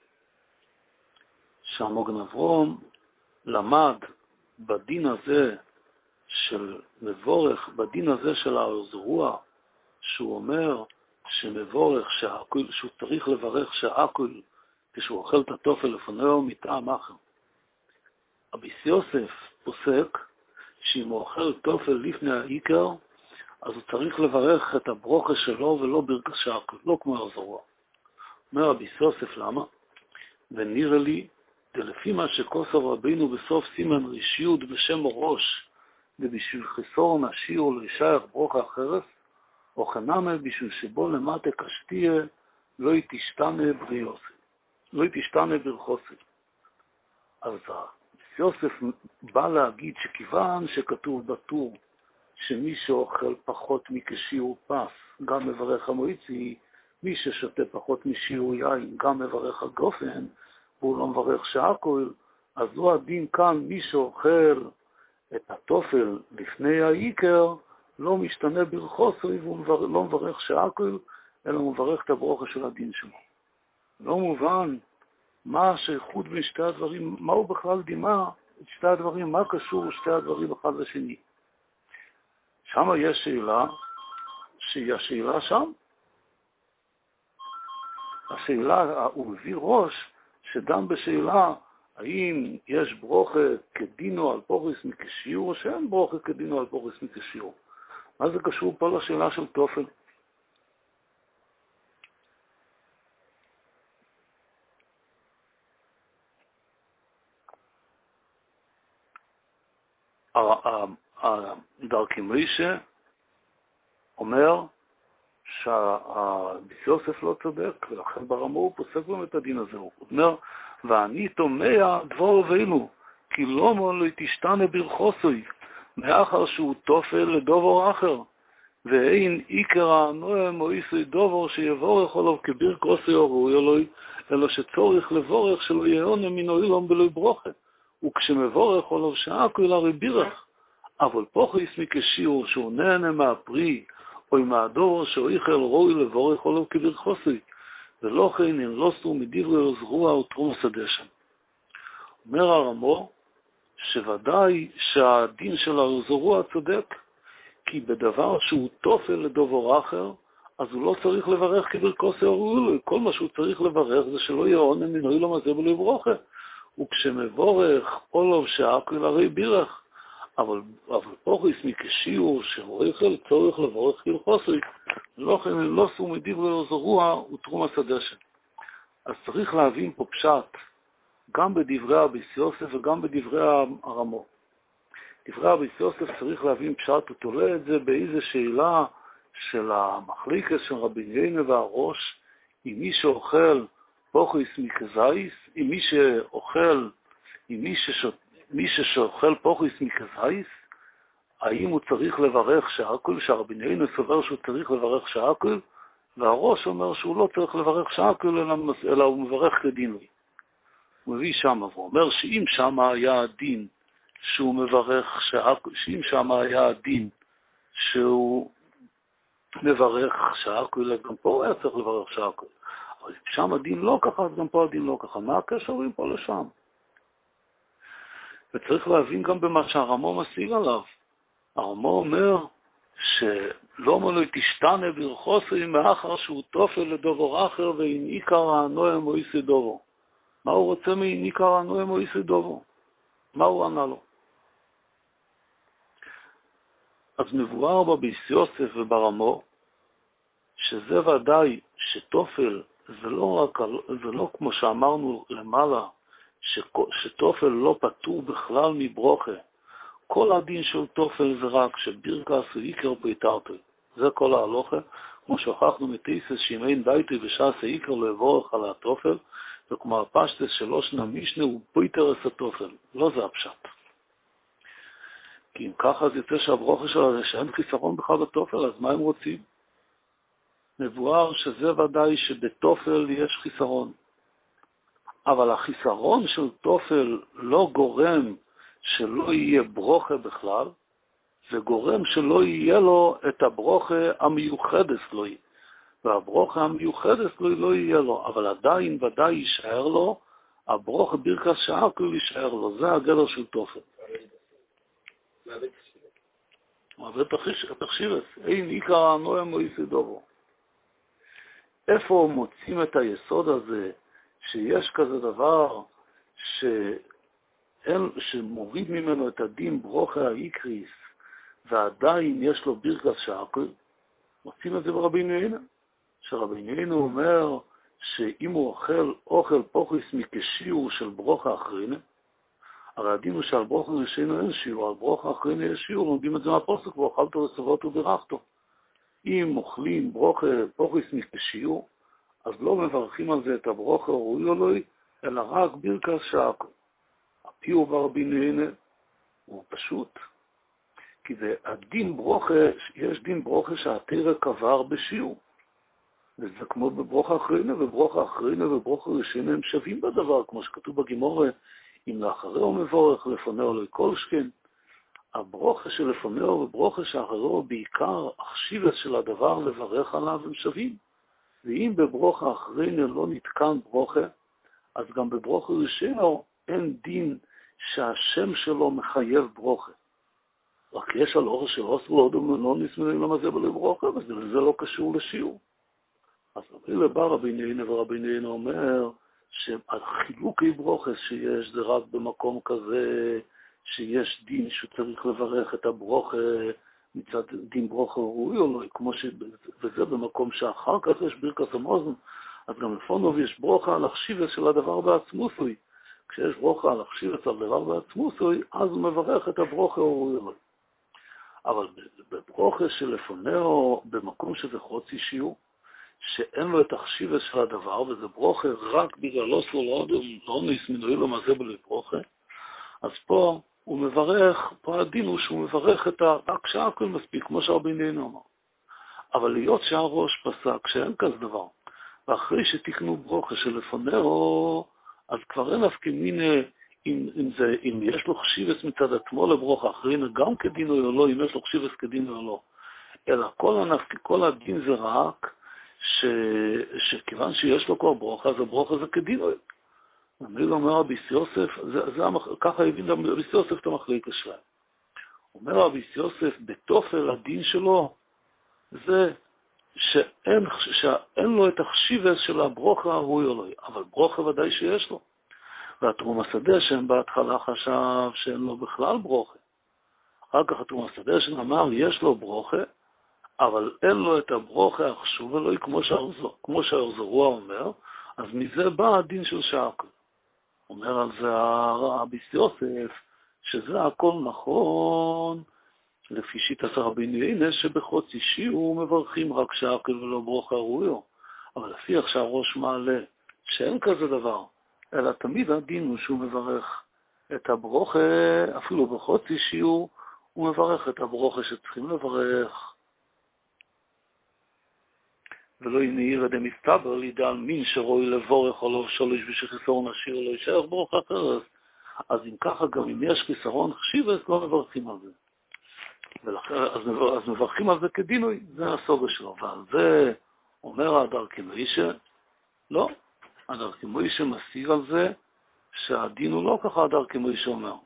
שהמוגן אברום למד בדין הזה של מבורך, בדין הזה של האוזרוע, שהוא אומר שמבורך, שהאקול, שהוא צריך לברך שהאקול, כשהוא אוכל את התופל לפניו מטעם אחר. אביס יוסף פוסק שאם הוא אוכל תופל לפני העיקר, אז הוא צריך לברך את הברוכה שלו ולא ברכת שהאקול, לא כמו האוזרוע. אומר אביס יוסף למה? ונראה לי, לפי מה שכוסר רבינו בסוף סימן רשיות בשם הראש, ובשביל חיסור נשיר או להישאר ברוכה אחרת, או חנמה בשביל שבו למטה קשתיה לא יתשתנה בריאוסי, לא יתשתנה ברכוסי. אז יוסף בא להגיד שכיוון שכתוב בטור שמי שאוכל פחות מכשיור פס גם מברך המועצי, מי ששותה פחות משיעור יין גם מברך הגופן, והוא לא מברך שהכל, אז לא הדין כאן מי שאוכל את התופל לפני העיקר, לא משתנה ברכוסי והוא לא מברך שהכל, אלא מברך את הברוכה של הדין שלו. לא מובן מה השייכות בין שתי הדברים, מה הוא בכלל דימה את שתי הדברים, מה קשור שתי הדברים אחד לשני. שם יש שאלה, שהיא השאלה שם. השאלה, הוא מביא ראש, שגם בשאלה, האם יש ברוכה כדינו על פוריס מכשיור, או שאין ברוכה כדינו על פוריס מכשיור. מה זה קשור פה לשאלה של תופל? דרכי מוישה אומר שהביס לא צודק, ולכן ברמה הוא פוסק גם את הדין הזה. הוא אומר, ואני תומע דבור ואילו, כי לא מולו תשתנה ברכוסוי, מאחר שהוא תופל לדובר אחר, ואין עיקר הנועם או איסוי דובר שיבורך עליו כברכוסוי או ראוי אלוי, אלא שצורך לבורך שלא יהיונה מינו אילום בלוי ברוכה. וכשמבורך עליו שהכל הרי בירך, אבל פוחס מכשיור שהוא נהנה מהפרי, או מהדור שאיכל ראוי לבורך עליו כברכוסוי, ולא כן אין לא סור מדברי עוזרוע ותרום הסדשם. אומר הרמו, שוודאי שהדין של העוזרוע צודק, כי בדבר שהוא תופל לדובר אחר, אז הוא לא צריך לברך כברכוסוי או ראוי, כל מה שהוא צריך לברך זה שלא יהיה עונה מינו אילום הזה בלוי ברוכה. וכשמבורך עולוב שהכל הרי בירך, אבל, אבל פוחס מכשיור שאוכל צורך לבורך כברכוסוי, לא כן לא סור מדברי עוזרוע ותרום הסדשם. אז צריך להבין פה פשט, גם בדברי אביס יוסף וגם בדברי הרמו. דברי אביס יוסף צריך להבין פשט, הוא תולה את זה באיזו שאלה של המחליקה של רבי יינה והראש, עם מי שאוכל פוחס מכזייס, עם מי שאוכל, עם מי, ששות, מי שאוכל פוחס מכזייס, האם הוא צריך לברך שהכל, שהרבי יינה סובר שהוא צריך לברך שהכל, והראש אומר שהוא לא צריך לברך שהכל, אלא, אלא הוא מברך כדינוי. הוא מביא שם, והוא אומר שאם שם היה הדין שהוא מברך שהכל, שאם שם היה הדין שהוא מברך שהכל, גם פה הוא היה צריך לברך שהכל. אבל שם הדין לא ככה, אז גם פה הדין לא ככה. מה הקשר עם פה לשם? וצריך להבין גם במה שהרמו משיג עליו. הרמו אומר שלא מולו תשתנה ברכוסוי מאחר שהוא תופל לדובר אחר ואין עיקר הנועם או איסי דובו. מה הוא רוצה מאין עיקר הנועם או איסי דובו? מה הוא ענה לו? אז מבואר בביס יוסף וברמו שזה ודאי שתופל זה לא רק, זה לא כמו שאמרנו למעלה, שתופל לא פטור בכלל מברוכה. כל הדין של תופל זה רק שברכס הוא עיקר פריטרטוי. זה כל ההלוכה. כמו שהוכחנו מתייסס שאם אין דייטי בשעס העיקר לא יבורך על התופל, וכמו הפשטס שלו שנה משנה הוא פריטר את התופל. לא זה הפשט. כי אם ככה אז יוצא שהברוכה שלה זה שאין חיסרון בכלל בתופל, אז מה הם רוצים? מבואר שזה ודאי שבתופל יש חיסרון. אבל החיסרון של תופל לא גורם שלא יהיה ברוכה בכלל, זה גורם שלא יהיה לו את הברוכה המיוחדת לו. והברוכה המיוחדת לו לא יהיה לו, אבל עדיין ודאי יישאר לו, הברוכה ברכס שעקל יישאר לו. זה הגדר של תופל. מעבד תחשיבס. אין עיקר הנועם או יסדובו. איפה מוצאים את היסוד הזה, שיש כזה דבר שאין, שמוריד ממנו את הדין ברוכה העיקריס, ועדיין יש לו ברכס שעקל? מוצאים את זה ברבינו יהודה. שרבינו יהודה אומר שאם הוא אוכל אוכל פוכס מכשיור של ברוכה אחרינה, הרי הדין הוא שעל ברוכה ראשינו אין שיעור, על ברוכה אחרינה יש שיעור, לומדים את זה מהפוסק, ואוכלת וסבות וברכתו. אם אוכלים ברוכה פוכס מכשיור, אז לא מברכים על זה את הברוכה ראוי או לא, אלא רק ברכס שעקל. הפיור ברבינו יהודה הוא פשוט, כי זה הדין ברוכה, יש דין ברוכה שהתרא קבר בשיעור. וזה כמו בברוכה אחרינה, וברוכה אחרינה וברוכה ראשינה הם שווים בדבר, כמו שכתוב בגימורה, אם לאחריו מבורך, לפונהו לא כל שכן. הברוכה שלפונהו וברוכה שאחריו, בעיקר החשיבת של הדבר לברך עליו, הם שווים. ואם בברוכה אחרינה לא נתקן ברוכה, אז גם בברוכה ראשינה אין דין שהשם שלו מחייב ברוכה. רק יש על אור שאוסר לא נסמנים למה זה בלי ברוכה, וזה לא קשור לשיעור. אז רבי בא רבינו יהודה, ורבינו יהודה אומר שהחילוקי ברוכס שיש זה רק במקום כזה שיש דין שצריך לברך את הברוכה מצד דין ברוכה ראוי או לא, כמו ש... וזה במקום שאחר כך יש ברכת המזון, אז גם לפונוב יש ברוכה על החשיבת של הדבר בעצמוסוי. כשיש ברוכה על החשיבת של הדבר בעצמוסוי, אז הוא מברך את הברוכה ראוי או לא. אבל בברוכה שלפונהו, במקום שזה חוצי שיעור, שאין לו את החשיבה של הדבר, וזה ברוכה רק בגללו סולו, לא נסמינוי לו מה זה בלי ברוכה, אז פה הוא מברך, פה הדין הוא שהוא מברך את רק שעקל מספיק, כמו שרבינו יהודה אמר. אבל להיות שהראש פסק, שאין כזה דבר, ואחרי שתקנו ברוכה שלפונהו, אז כבר אין אף כמינה, אם, אם, זה, אם יש לו חשיבס מצד עצמו לברוכה אחרינה, גם כדין או לא, אם יש לו חשיבס כדין או לא. אלא כל, הנפ... כל הדין זה רק, ש... שכיוון שיש לו כבר ברוכה, אז הברוכה זה כדין או לא. אני אומר רבי יוסף, זה, זה המח... ככה הבין רבי יוסף את המחליק השלם. אומר רבי יוסף, בתופל הדין שלו, זה שאין, שאין לו את החשיבס של הברוכה ההוא או לא, אבל ברוכה ודאי שיש לו. והתרום השדה שהם בהתחלה חשב שאין לו בכלל ברוכה. אחר כך התרום השדה שהם אמר, יש לו ברוכה, אבל אין לו את הברוכה החשוב אלוהי, כמו שהארזרוע אומר, אז מזה בא הדין של שעקל. אומר על זה רבי יוסף, שזה הכל נכון, לפי שיטת רבינו יהודה, שבחוצי שיעור מברכים רק שעקל ולא ברוכה ראויה. אבל לפי עכשיו ראש מעלה, שאין כזה דבר, אלא תמיד הדין הוא שהוא מברך את הברוכה, אפילו בחוצי שיעור, הוא מברך את הברוכה שצריכים לברך. ולא ינעיר אדם מסתבר לידע על מין שרואי לבורך או לא שולש ושחיסרון השיר לא יישאר ברוכה אחרת. אז אם ככה גם אם יש חיסרון חשיבס, לא מברכים על זה. ולכן, אז, אז מברכים על זה כדינוי, זה הסוגה שלו. ועל זה אומר הדר כמוישה, לא. הדר כמוישה מסיר על זה שהדין הוא לא ככה הדר כמוישה אומר.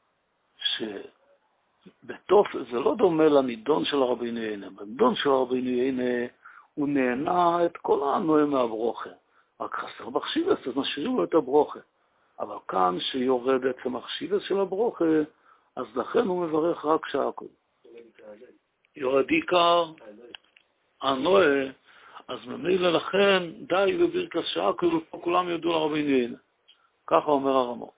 שבתוף, זה לא דומה לנידון של הרבינו יהודה. בנידון של הרבינו יהודה הוא נהנה את כל הנועה מהברוכה. רק חסר בחשיבס, אז משאירים לו את הברוכה. אבל כאן שיורד עצם החשיבס של הברוכה, אז לכן הוא מברך רק שעקל. יורד עיקר, הנועה, אז ממילא לכן די בברכת שעקל, ופה כולם יודו לרבינו יהודה. ככה אומר הרמו.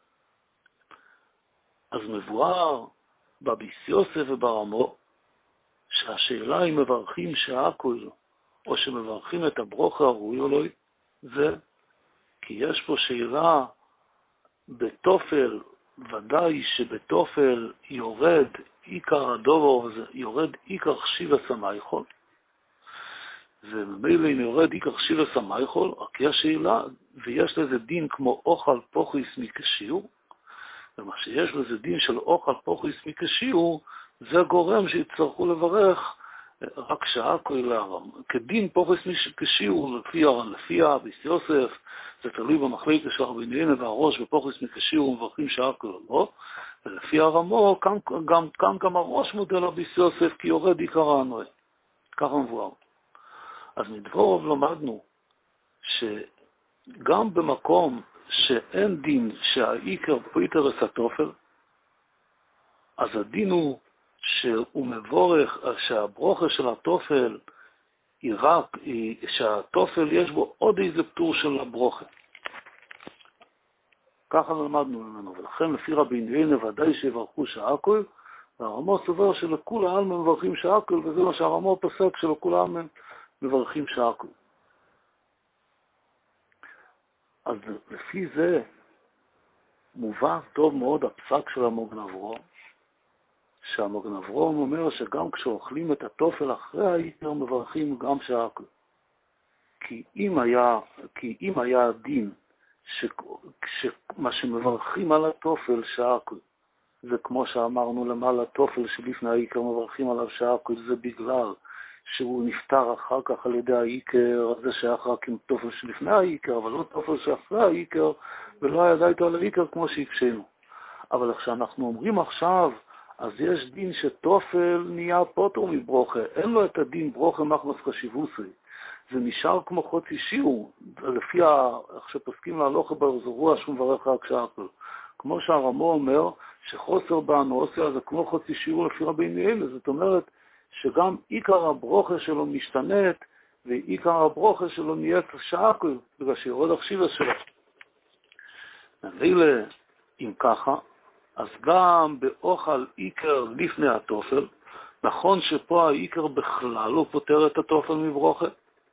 אז מבואר בביס יוסף וברמו, שהשאלה אם מברכים שעקל, או שמברכים את הברוכה הראוי או לא, זה כי יש פה שאלה בתופל, ודאי שבתופל יורד עיקר הדובר, יורד עיקר חשיבס המייכול, וממילא אם יורד עיקר חשיבס המייכול, רק יש שאלה, ויש לזה דין כמו אוכל פוכיס מכשיור, ומה שיש לזה דין של אוכל פוכיס מכשיור, זה גורם שיצטרכו לברך רק שעה כהילם. כדין פוחס מקשיור, לפי לפי אביס יוסף, זה תלוי במחלקה של רבי יהודה והראש בפוחס מקשיור ומברכים שעה כהילם. ולפי הרמו, גם, גם, גם, גם הראש מודל אביס יוסף, כי יורד עיקר הנועה. ככה מבואר. אז מדבורוב למדנו שגם במקום שאין דין שהעיקר פויטר הסתופל, אז הדין הוא שהוא מבורך, שהברוכה של התופל היא רק, היא, שהתופל יש בו עוד איזה פטור של הברוכה. ככה למדנו ממנו, ולכן לפי רבי יהודה ודאי שיברכו שעקל, והרמו סובר שלכול העלמא מברכים שעקל, וזה מה שהרמו פסק שלכול העלמא מברכים שעקל. אז לפי זה מובן טוב מאוד הפסק של המוגן אברהם, שהמוגן אברהם אומר שגם כשאוכלים את התופל אחרי העיקר מברכים גם שעקל. כי אם היה, כי אם היה הדין שמה שמברכים על התופל שעקל, זה כמו שאמרנו למעלה, תופל שלפני העיקר מברכים עליו שעקל, זה בגלל שהוא נפטר אחר כך על ידי העיקר, זה שייך רק עם תופל שלפני העיקר, אבל לא תופל שאחרי העיקר, ולא היה די על העיקר כמו שהקשינו. אבל כשאנחנו אומרים עכשיו, אז יש דין שתופל נהיה פוטר מברוכה, אין לו את הדין ברוכה מחמס חשיבוסי. זה נשאר כמו חוצי שיעור, לפי איך שפסקים להלוכה ברזרוע שהוא מברך רק שעקל. כמו שהרמו אומר, שחוסר באנוסיה זה כמו חוצי שיעור לפי רבי יהודה, זאת אומרת שגם עיקר הברוכה שלו משתנית, ועיקר הברוכה שלו נהיית שעקל, בגלל שיורד החשיבה שלו. נבילה, אם ככה, אז גם באוכל עיקר לפני התופל, נכון שפה העיקר בכלל לא פותר את התופל מברוכה,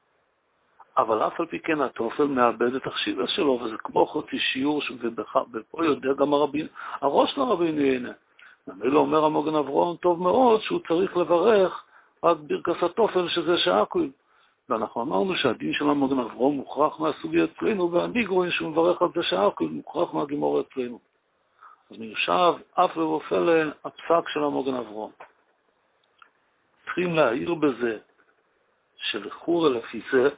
אבל אף על פי כן התופל מאבד את החשיבה שלו, וזה כמו חוצי שיעור, ופה יודע גם הרבין, הראש לרבין יהנה. נמילה אומר המוגן אברהם טוב מאוד, שהוא צריך לברך רק ברכס התופל שזה שעקל. ואנחנו אמרנו שהדין של המוגן אברהם מוכרח מהסוגיה אצלנו, והניגרוין שהוא מברך על זה שעקל, מוכרח מהגימור אצלנו. אז מיושב אף ובופלה הפסק של המוגן אברהם. צריכים להעיר בזה שלחור לפי זה,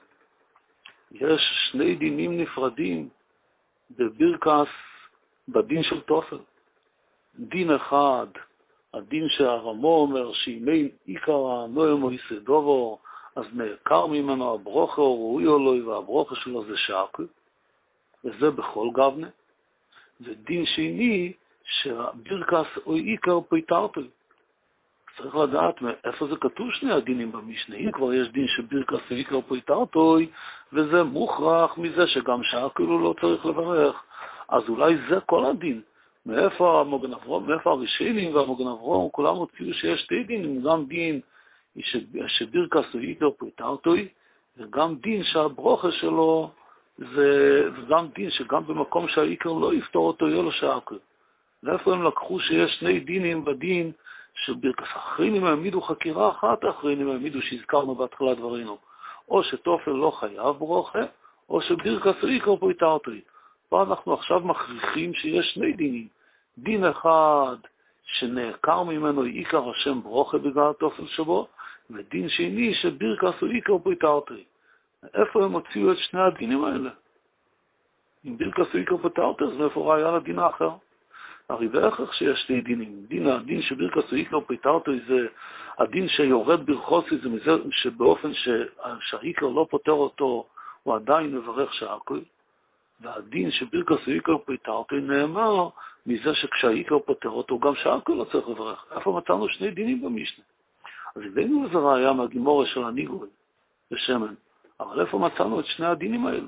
יש שני דינים נפרדים בברכס בדין של תופל. דין אחד, הדין שהרמו אומר שימי עיקר הנועם או יסדובו, אז נעקר ממנו הברוכה או ראוי אלוהי, והברוכה שלו זה שעקל, וזה בכל גבנה. ודין שני שברכס או עיקר פיתרתו. צריך לדעת מאיפה זה כתוב שני הדינים במשנה. אם כבר יש דין שברכס או עיקר פיתרתו, וזה מוכרח מזה שגם שעקל הוא לא צריך לברך, אז אולי זה כל הדין. מאיפה המוגן אברהם, מאיפה הראשונים והמוגן אברהם, כולם הוציאו שיש שתי דינים, גם דין שברכס או עיקר פיתרתו, וגם דין שהברוכה שלו, זה גם דין שגם במקום שהעיקר לא יפתור אותו יהיה לו שעקל. ואיפה הם לקחו שיש שני דינים בדין שברכס אחרינים העמידו חקירה אחת, אחרינים העמידו שהזכרנו בהתחלה דברינו, או שתופל לא חייב ברוכה, או שברכס עיקר פיתרתו. פה אנחנו עכשיו מכריחים שיש שני דינים. דין אחד שנעקר ממנו עיקר השם ברוכה בגלל התופל שבו, ודין שני שברכס עיקר פיתרתו. איפה הם הוציאו את שני הדינים האלה? אם ברכס עיקר פיתרתו, אז מאיפה ראיה לדין האחר? הרי בהכרח שיש שני דינים. דין, הדין שברכס עיקר פיתרתו זה הדין שיורד ברכוסי, זה מזה שבאופן שהעיקר לא פותר אותו, הוא עדיין מברך שעקל. והדין שברכס עיקר פיתרתו נאמר מזה שכשהעיקר פותר אותו, גם שעקל לא צריך לברך. איפה מצאנו שני דינים במשנה? אז הבאנו איזה ראיה מהגימורה של הניגרוין בשמן. אבל איפה מצאנו את שני הדינים האלה?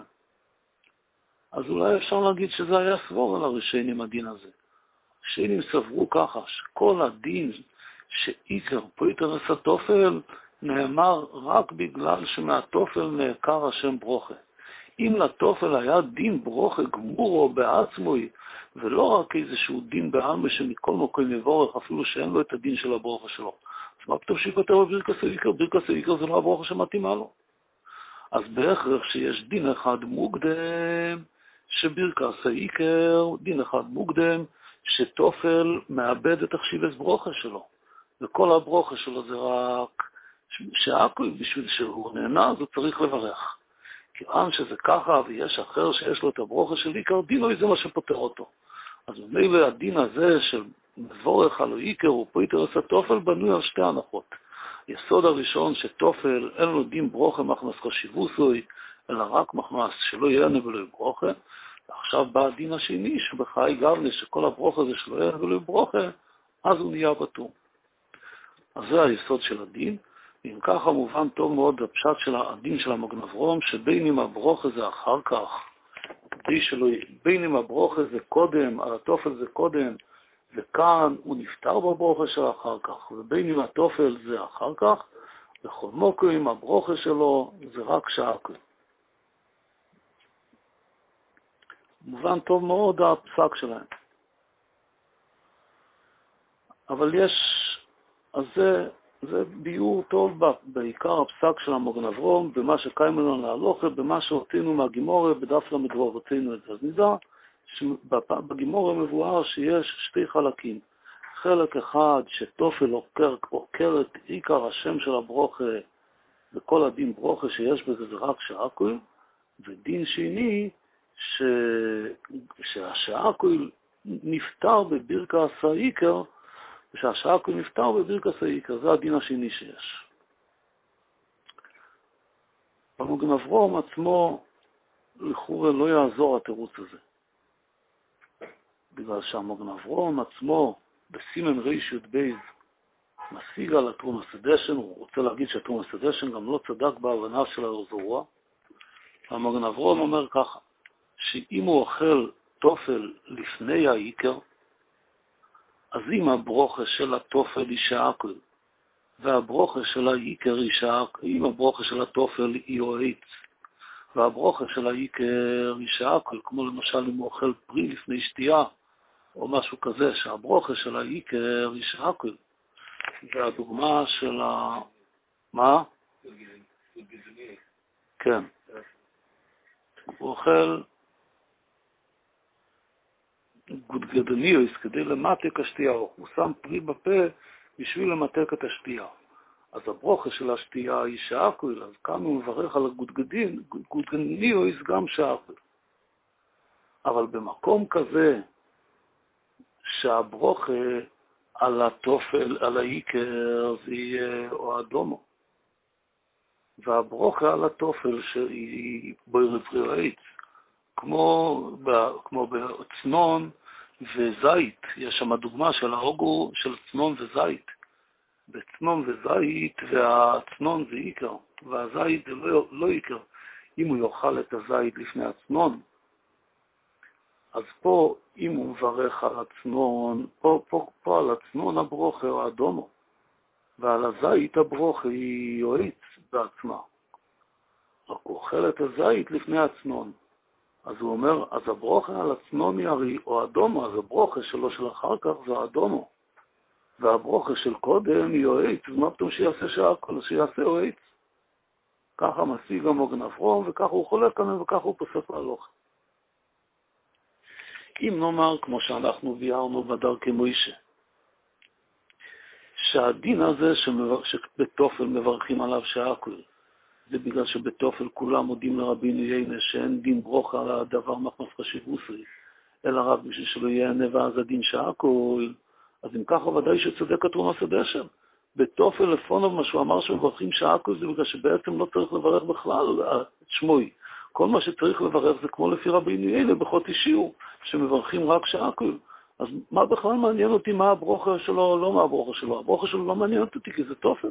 אז אולי אפשר להגיד שזה היה סבור על הראשונים הדין הזה. הראשונים סברו ככה, שכל הדין שעיקר פיתר את התופל נאמר רק בגלל שמהתופל נעקר השם ברוכה. אם לתופל היה דין ברוכה גמורו בעצמוי, ולא רק איזשהו דין בעלמא שמכל מקום יבורך, אפילו שאין לו את הדין של הברוכה שלו. אז מה פתאום שיפטר בברכס העיקר? ברכס העיקר זה לא הברוכה שמתאימה לו. אז בהכרח שיש דין אחד מוקדם, שברכס העיקר, דין אחד מוקדם, שתופל מאבד את החשיבס ברוכה שלו. וכל הברוכה שלו זה רק שהכל בשביל שהוא נהנה, אז הוא צריך לברך. כיוון שזה ככה, ויש אחר שיש לו את הברוכה של עיקר דינוי, זה מה שפותר אותו. אז ממילא הדין הזה של מבורך על עיקר ופויטר עשה תופל בנוי על שתי הנחות. יסוד הראשון שתופל אין לו דין ברוכה מחמס חשיבוסוי, אלא רק מחמס שלא יענה ולא ברוכה. ועכשיו בא הדין השני שבחי גבנה שכל הברוכה זה שלא יענה ולא ברוכה, אז הוא נהיה פטור. אז זה היסוד של הדין. אם ככה מובן טוב מאוד הפשט של הדין של המגן אברהם, שבין אם הברוכה זה אחר כך, בין אם הברוכה זה קודם, על התופל זה קודם, וכאן הוא נפטר בברוכה של אחר כך, ובין אם התופל זה אחר כך, בכל מוקרים הברוכה שלו זה רק שעקל. מובן טוב מאוד הפסק שלהם. אבל יש, אז זה, זה ביור טוב בעיקר הפסק של המגן אברהם, במה שקיים לנו להלוכה, במה שהוצאנו מהגימורה, בדף למדבר הוצאנו את זה. אז נדע שבגימורה מבואר שיש שתי חלקים. חלק אחד שתופל עוקר, עוקר את עיקר השם של הברוכה, וכל הדין ברוכה שיש בזה זה רק שעקל, ודין שני ש... שהשעקל נפטר בברכת העיקר, ושהשעקל נפטר בברכת העיקר, זה הדין השני שיש. המגן אברהם עצמו לכאורה לא יעזור התירוץ הזה. בגלל שהמגן אברהם עצמו בסימן ריש י' בייז משיג על התרומס הדשן, הוא רוצה להגיד שהתרומס הדשן גם לא צדק בהבנה של הזרוע. המגן אברהם אומר ככה, שאם הוא אוכל תופל לפני העיקר, אז אם הברוכה של התופל היא שעקל, והברוכה של העיקר היא שעקל, אם הברוכה של התופל היא אוהץ, והברוכה של העיקר היא שעקל, כמו למשל אם הוא אוכל פרי לפני שתייה, או משהו כזה, שהברוכה של העיקר היא שעקל. זה הדוגמה של ה... מה? כן. הוא אוכל גודגדניוס כדי למתק השתייה, הוא שם פרי בפה בשביל למתק את השתייה. אז הברוכה של השתייה היא שעקל, אז כאן הוא מברך על הגודגדין, גודגדניוס גם שעקל. אבל במקום כזה, שהברוכה על התופל, על העיקר, זה יהיה או אדומו. והברוכה על התופל שהיא בוירפריועית, כמו, כמו בצנון וזית, יש שם דוגמה של ההוגו של צנון וזית. בצנון וזית, והצנון זה עיקר, והזית זה לא, לא עיקר. אם הוא יאכל את הזית לפני הצנון, אז פה, אם הוא מברך על הצנון, פה, פה, פה על הצנון הברוכה הוא אדומו, ועל הזית הברוכה היא יועץ בעצמה. רק הוא אוכל את הזית לפני הצנון. אז הוא אומר, אז הברוכה על הצנון היא הרי או אדומו, אז הברוכה שלו של אחר כך זה אדומו. והברוכה של קודם היא יועץ, אז מה פתאום שיעשה שעקל, שיעשה יועץ. ככה משיג המגן אברהם, וככה הוא חולק כאן, וככה הוא פוסק להלוכה. אם נאמר, כמו שאנחנו ביארנו בדרכי מוישה, שהדין הזה שבתופל מברכים עליו שעקל, זה בגלל שבתופל כולם מודים לרבינו יינה שאין דין ברוכה על הדבר מחמס חשיבוסי, אלא רק בשביל שלא יענה ואז הדין שעקל, אז אם ככה ודאי שצדק התרומס הדשן. בתופל לפונו מה שהוא אמר שמברכים שעקל זה בגלל שבעצם לא צריך לברך בכלל את שמוי. כל מה שצריך לברך זה כמו לפי רבינו יינה בחוט אישיו, שמברכים רק שעקל. אז מה בכלל מעניין אותי מה הברוכה שלו או לא מה הברוכה שלו? הברוכה שלו לא מעניינת אותי כי זה תופל.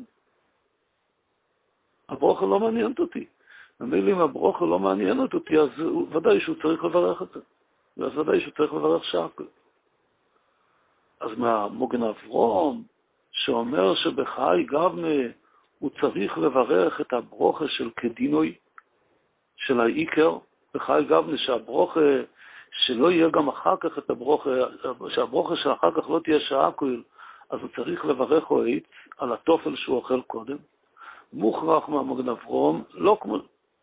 הברוכה לא מעניינת אותי. ומילא אם הברוכה לא מעניינת אותי, אז ודאי שהוא צריך לברך את זה. ואז ודאי שהוא צריך לברך שעקל. אז מהמגן אברהם, שאומר שבחי גבנה הוא צריך לברך את הברוכה של קדינוי, של העיקר, בחי גבנה שהברוכה, שלא יהיה גם אחר כך את הברוכה, שהברוכה שאחר כך לא תהיה שעקל, אז הוא צריך לברך הועץ על התופל שהוא אוכל קודם. מוכרח מהמגן אברהם, לא כמו...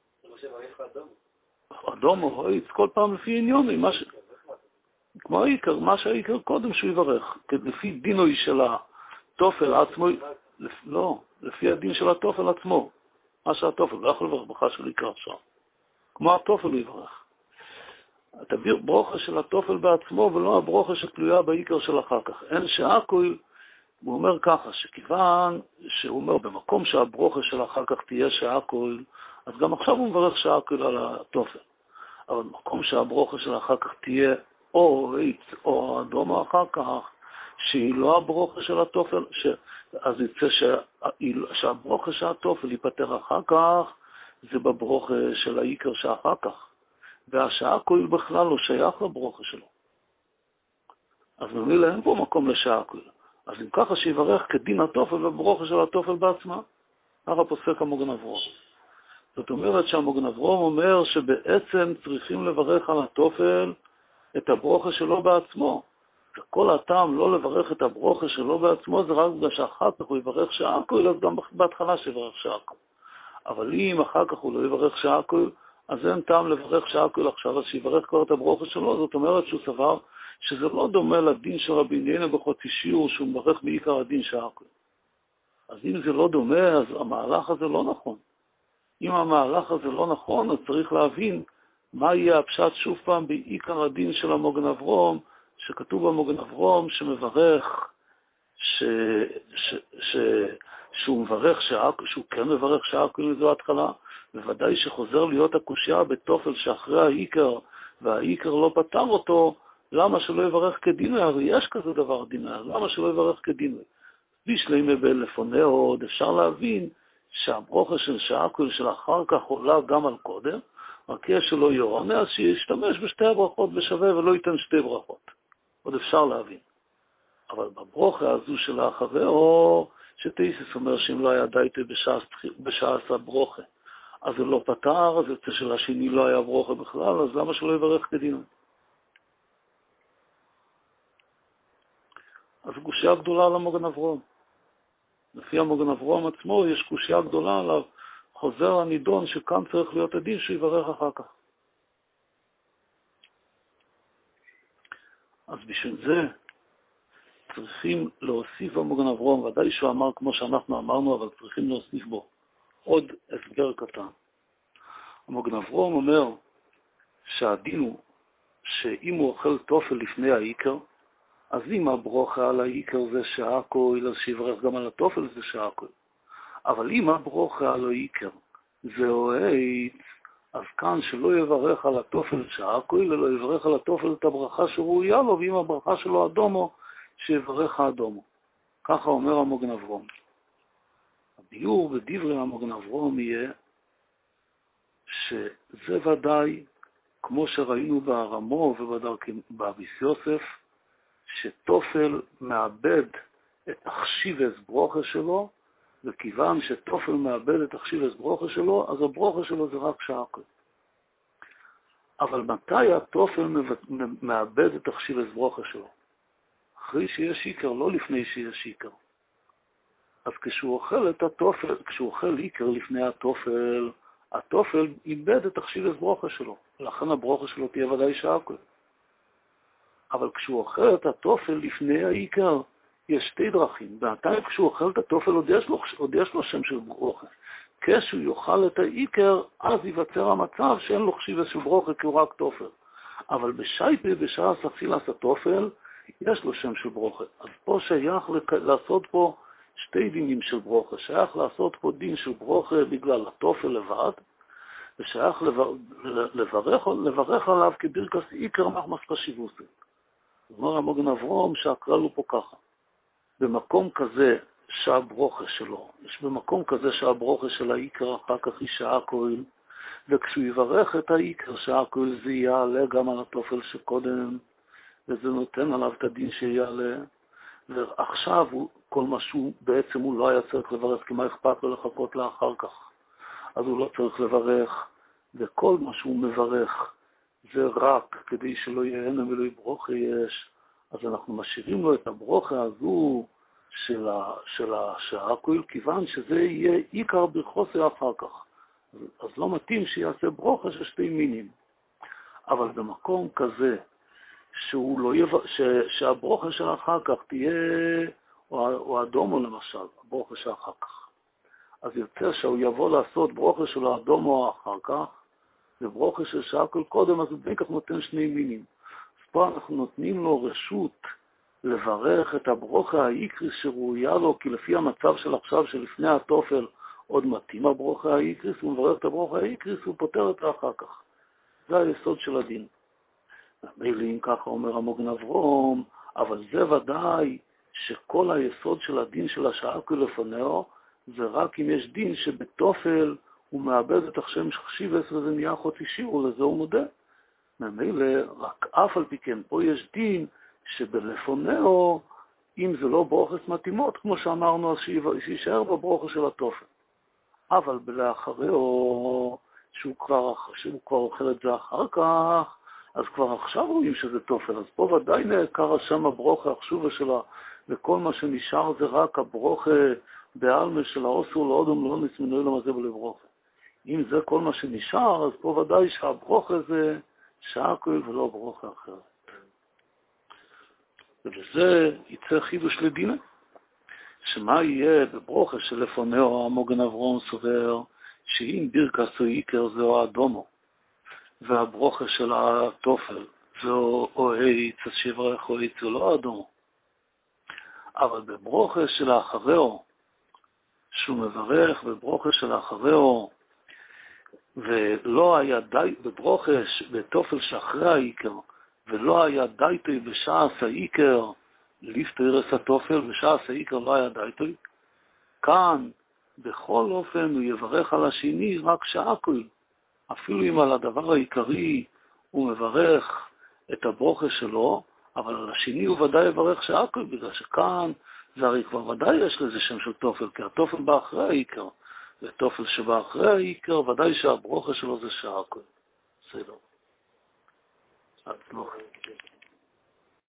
אדום או הועץ, כל פעם לפי עניון, מה ש... כמו העיקר, מה שהעיקר קודם שהוא יברך, לפי דינוי של התופל עצמו, לא, לפי הדין של התופל עצמו. מה שהתופל, לא יכול לברך ברכה של עיקר עכשיו. כמו התופל הוא יברך. אתה ברוכה של התופל בעצמו, ולא הברוכה שתלויה בעיקר של אחר כך. אין שהכל, הוא אומר ככה, שכיוון שהוא אומר, במקום שהברוכה של אחר כך תהיה שהכל, אז גם עכשיו הוא מברך שהכל על התופל. אבל במקום שהברוכה של אחר כך תהיה או עץ או אדום אחר כך, שהיא לא הברוכה של התופל, ש... אז יצא שה... שהברוכה של התופל ייפטר אחר כך, זה בברוכה של העיקר שאחר כך. והשעקול בכלל לא שייך לברוכה שלו. אז נמילה אין פה מקום לשעקול. אז אם ככה שיברך כדין התופל וברוכה של התופל בעצמה, ככה פוסק המוגן אברום. זאת אומרת שהמוגן אברום אומר שבעצם צריכים לברך על התופל את הברוכה שלו בעצמו. וכל הטעם לא לברך את הברוכה שלו בעצמו זה רק בגלל שאחר כך הוא יברך שעקול, אז גם בהתחלה שיברך שעקול. אבל אם אחר כך הוא לא יברך שעקול, אז אין טעם לברך שעקול עכשיו, אז שיברך כבר את הברוכה שלו. זאת אומרת שהוא סבר שזה לא דומה לדין של רבי עניינו בחצי שיעור שהוא מברך בעיקר הדין שעקול. אז אם זה לא דומה, אז המהלך הזה לא נכון. אם המהלך הזה לא נכון, אז צריך להבין מה יהיה הפשט שוב פעם בעיקר הדין של המוגן אברום, שכתוב במוגן אברום שמברך, ש, ש, ש, שהוא מברך שעקול, שהוא כן מברך שעקול מזו התחלה, בוודאי שחוזר להיות הקושיה בתופל שאחרי העיקר, והעיקר לא פתר אותו, למה שלא יברך כדינוי? הרי יש כזה דבר דינוי, למה שלא יברך כדינוי? בשלימי בלפונה עוד אפשר להבין שהברוכה של שעקול של אחר כך עולה גם על קודם, רק יש שלא יורונה, אז שישתמש בשתי הברכות בשווה ולא ייתן שתי ברכות. עוד אפשר להבין. אבל בברוכה הזו של האחריו, שתייסס אומר שאם לא היה דייטה בשעס הברוכה, אז זה לא פתר, אז אצל של השני לא היה ברוכה בכלל, אז למה שלא יברך כדינוי? אז קושיה גדולה על המוגן אברום. לפי המוגן אברום עצמו יש קושיה גדולה עליו, חוזר הנידון שכאן צריך להיות הדין שהוא יברך אחר כך. אז בשביל זה צריכים להוסיף המוגן אברום, ודאי שהוא אמר כמו שאנחנו אמרנו, אבל צריכים להוסיף בו עוד הסבר קטן. המוגן אברום אומר שהדין הוא שאם הוא אוכל תופל לפני העיקר, אז אם הברוכה על העיקר זה שעקול, אז שיברך גם על התופל זה שעקול. אבל אם הברוכה על העיקר זה אוהד, אז כאן שלא יברך על התופל שעקול, אלא יברך על התופל את הברכה שראויה לו, ואם הברכה שלו אדומו, שיברך האדומו. ככה אומר המוגן אברום. הביור בדברי המוגן אברום יהיה שזה ודאי, כמו שראינו בארמו ובאביס יוסף, שתופל מאבד את תחשיבס ברוכה שלו, וכיוון שתופל מאבד את תחשיבס ברוכה שלו, אז הברוכה שלו זה רק שעקול. אבל מתי התופל מאבד את תחשיבס ברוכה שלו? אחרי שיש עיקר, לא לפני שיש עיקר. אז כשהוא אוכל את התופל, כשהוא אוכל עיקר לפני התופל, התופל איבד את תחשיבס ברוכה שלו, ולכן הברוכה שלו תהיה ודאי שעקול. אבל כשהוא אוכל את התופל לפני העיקר, יש שתי דרכים. בינתיים כשהוא אוכל את התופל, עוד יש לו, עוד יש לו שם של ברוכה. כשהוא יאכל את העיקר, אז ייווצר המצב שאין לו חשיבס של ברוכה, כי הוא רק תופל. אבל בשייפה, בשעה ספילס התופל, יש לו שם של ברוכה. אז פה שייך לעשות פה שתי דינים של ברוכה. שייך לעשות פה דין של ברוכה בגלל התופל לבד, ושייך לברך, לברך עליו כברכס עיקר מחמס חשיבוסי. אומר המוגן אברום שהכלל הוא פה ככה. במקום כזה שהברוכה שלו, יש במקום כזה שהברוכה של העיקר אחר כך היא שעקול, וכשהוא יברך את העיקר שעקול זה יעלה גם על התופל שקודם, וזה נותן עליו את הדין שיעלה, ועכשיו הוא, כל משהו בעצם הוא לא היה צריך לברך, כי מה אכפת לו לחכות לאחר כך. אז הוא לא צריך לברך, וכל מה שהוא מברך זה רק כדי שלא יהנה ולא יברוכה יש, אז אנחנו משאירים לו את הברוכה הזו של, ה, של השעקול, כיוון שזה יהיה עיקר בחוסר אחר כך. אז, אז לא מתאים שיעשה ברוכה של שתי מינים. אבל במקום כזה, שהוא לא יב... ש... שהברוכה של אחר כך תהיה או, או אדומו למשל, הברוכה שאחר כך. אז יוצא שהוא יבוא לעשות ברוכה של האדומו אחר כך, וברוכה של שאקל קודם, אז הוא בין כך נותן שני מינים. אז פה אנחנו נותנים לו רשות לברך את הברוכה העיקריס שראויה לו, כי לפי המצב של עכשיו, שלפני התופל, עוד מתאים הברוכה העיקריס, הוא מברך את הברוכה העיקריס, הוא פותר את זה אחר כך. זה היסוד של הדין. מילים ככה אומר המוגן אברום, אבל זה ודאי שכל היסוד של הדין של השאקל לפנאו, זה רק אם יש דין שבתופל הוא מאבד את השם שיבס וזה נהיה חוצי שיעור, לזה הוא מודה. ממילא, רק אף על פי כן, פה יש דין שבלפונאו, אם זה לא ברוכס מתאימות, כמו שאמרנו, אז שישאר בברוכס של התופל. אבל בלאחריו, שהוא כבר, שהוא כבר אוכל את זה אחר כך, אז כבר עכשיו רואים שזה תופל. אז פה ודאי נעקר השם הברוכה החשובה שלה, וכל מה שנשאר זה רק הברוכה בעלמה של האוסור לאודום לא נצמנו אלו מזה ולברוכה. אם זה כל מה שנשאר, אז פה ודאי שהברוכה זה שאקל ולא ברוכה אחרת. ובזה יצא חידוש לדינה. שמה יהיה בברוכה שלפונאו המוגן אברום סובר, שאם בירקס או איקר זהו האדומו, והברוכה של התופל זהו או היץ, אז שברך או היץ זה לא האדומו. אבל בברוכה של האחריו, שהוא מברך בברוכה של האחריו, ולא היה די, בברוכה, בתופל שאחרי האיקר, ולא היה דייטוי בשעס האיקר, לפתור את התופל, בשעס האיקר לא היה דייטוי. כאן, בכל אופן, הוא יברך על השני רק שאקל. אפילו אם על הדבר העיקרי הוא מברך את הברוכה שלו, אבל על השני הוא ודאי יברך שאקל, בגלל שכאן זה הרי כבר ודאי יש לזה שם של תופל, כי התופל בא אחרי העיקר, ותופל שבא אחרי העיקר, ודאי שהברוכה שלו זה שאקל. בסדר. אז לא.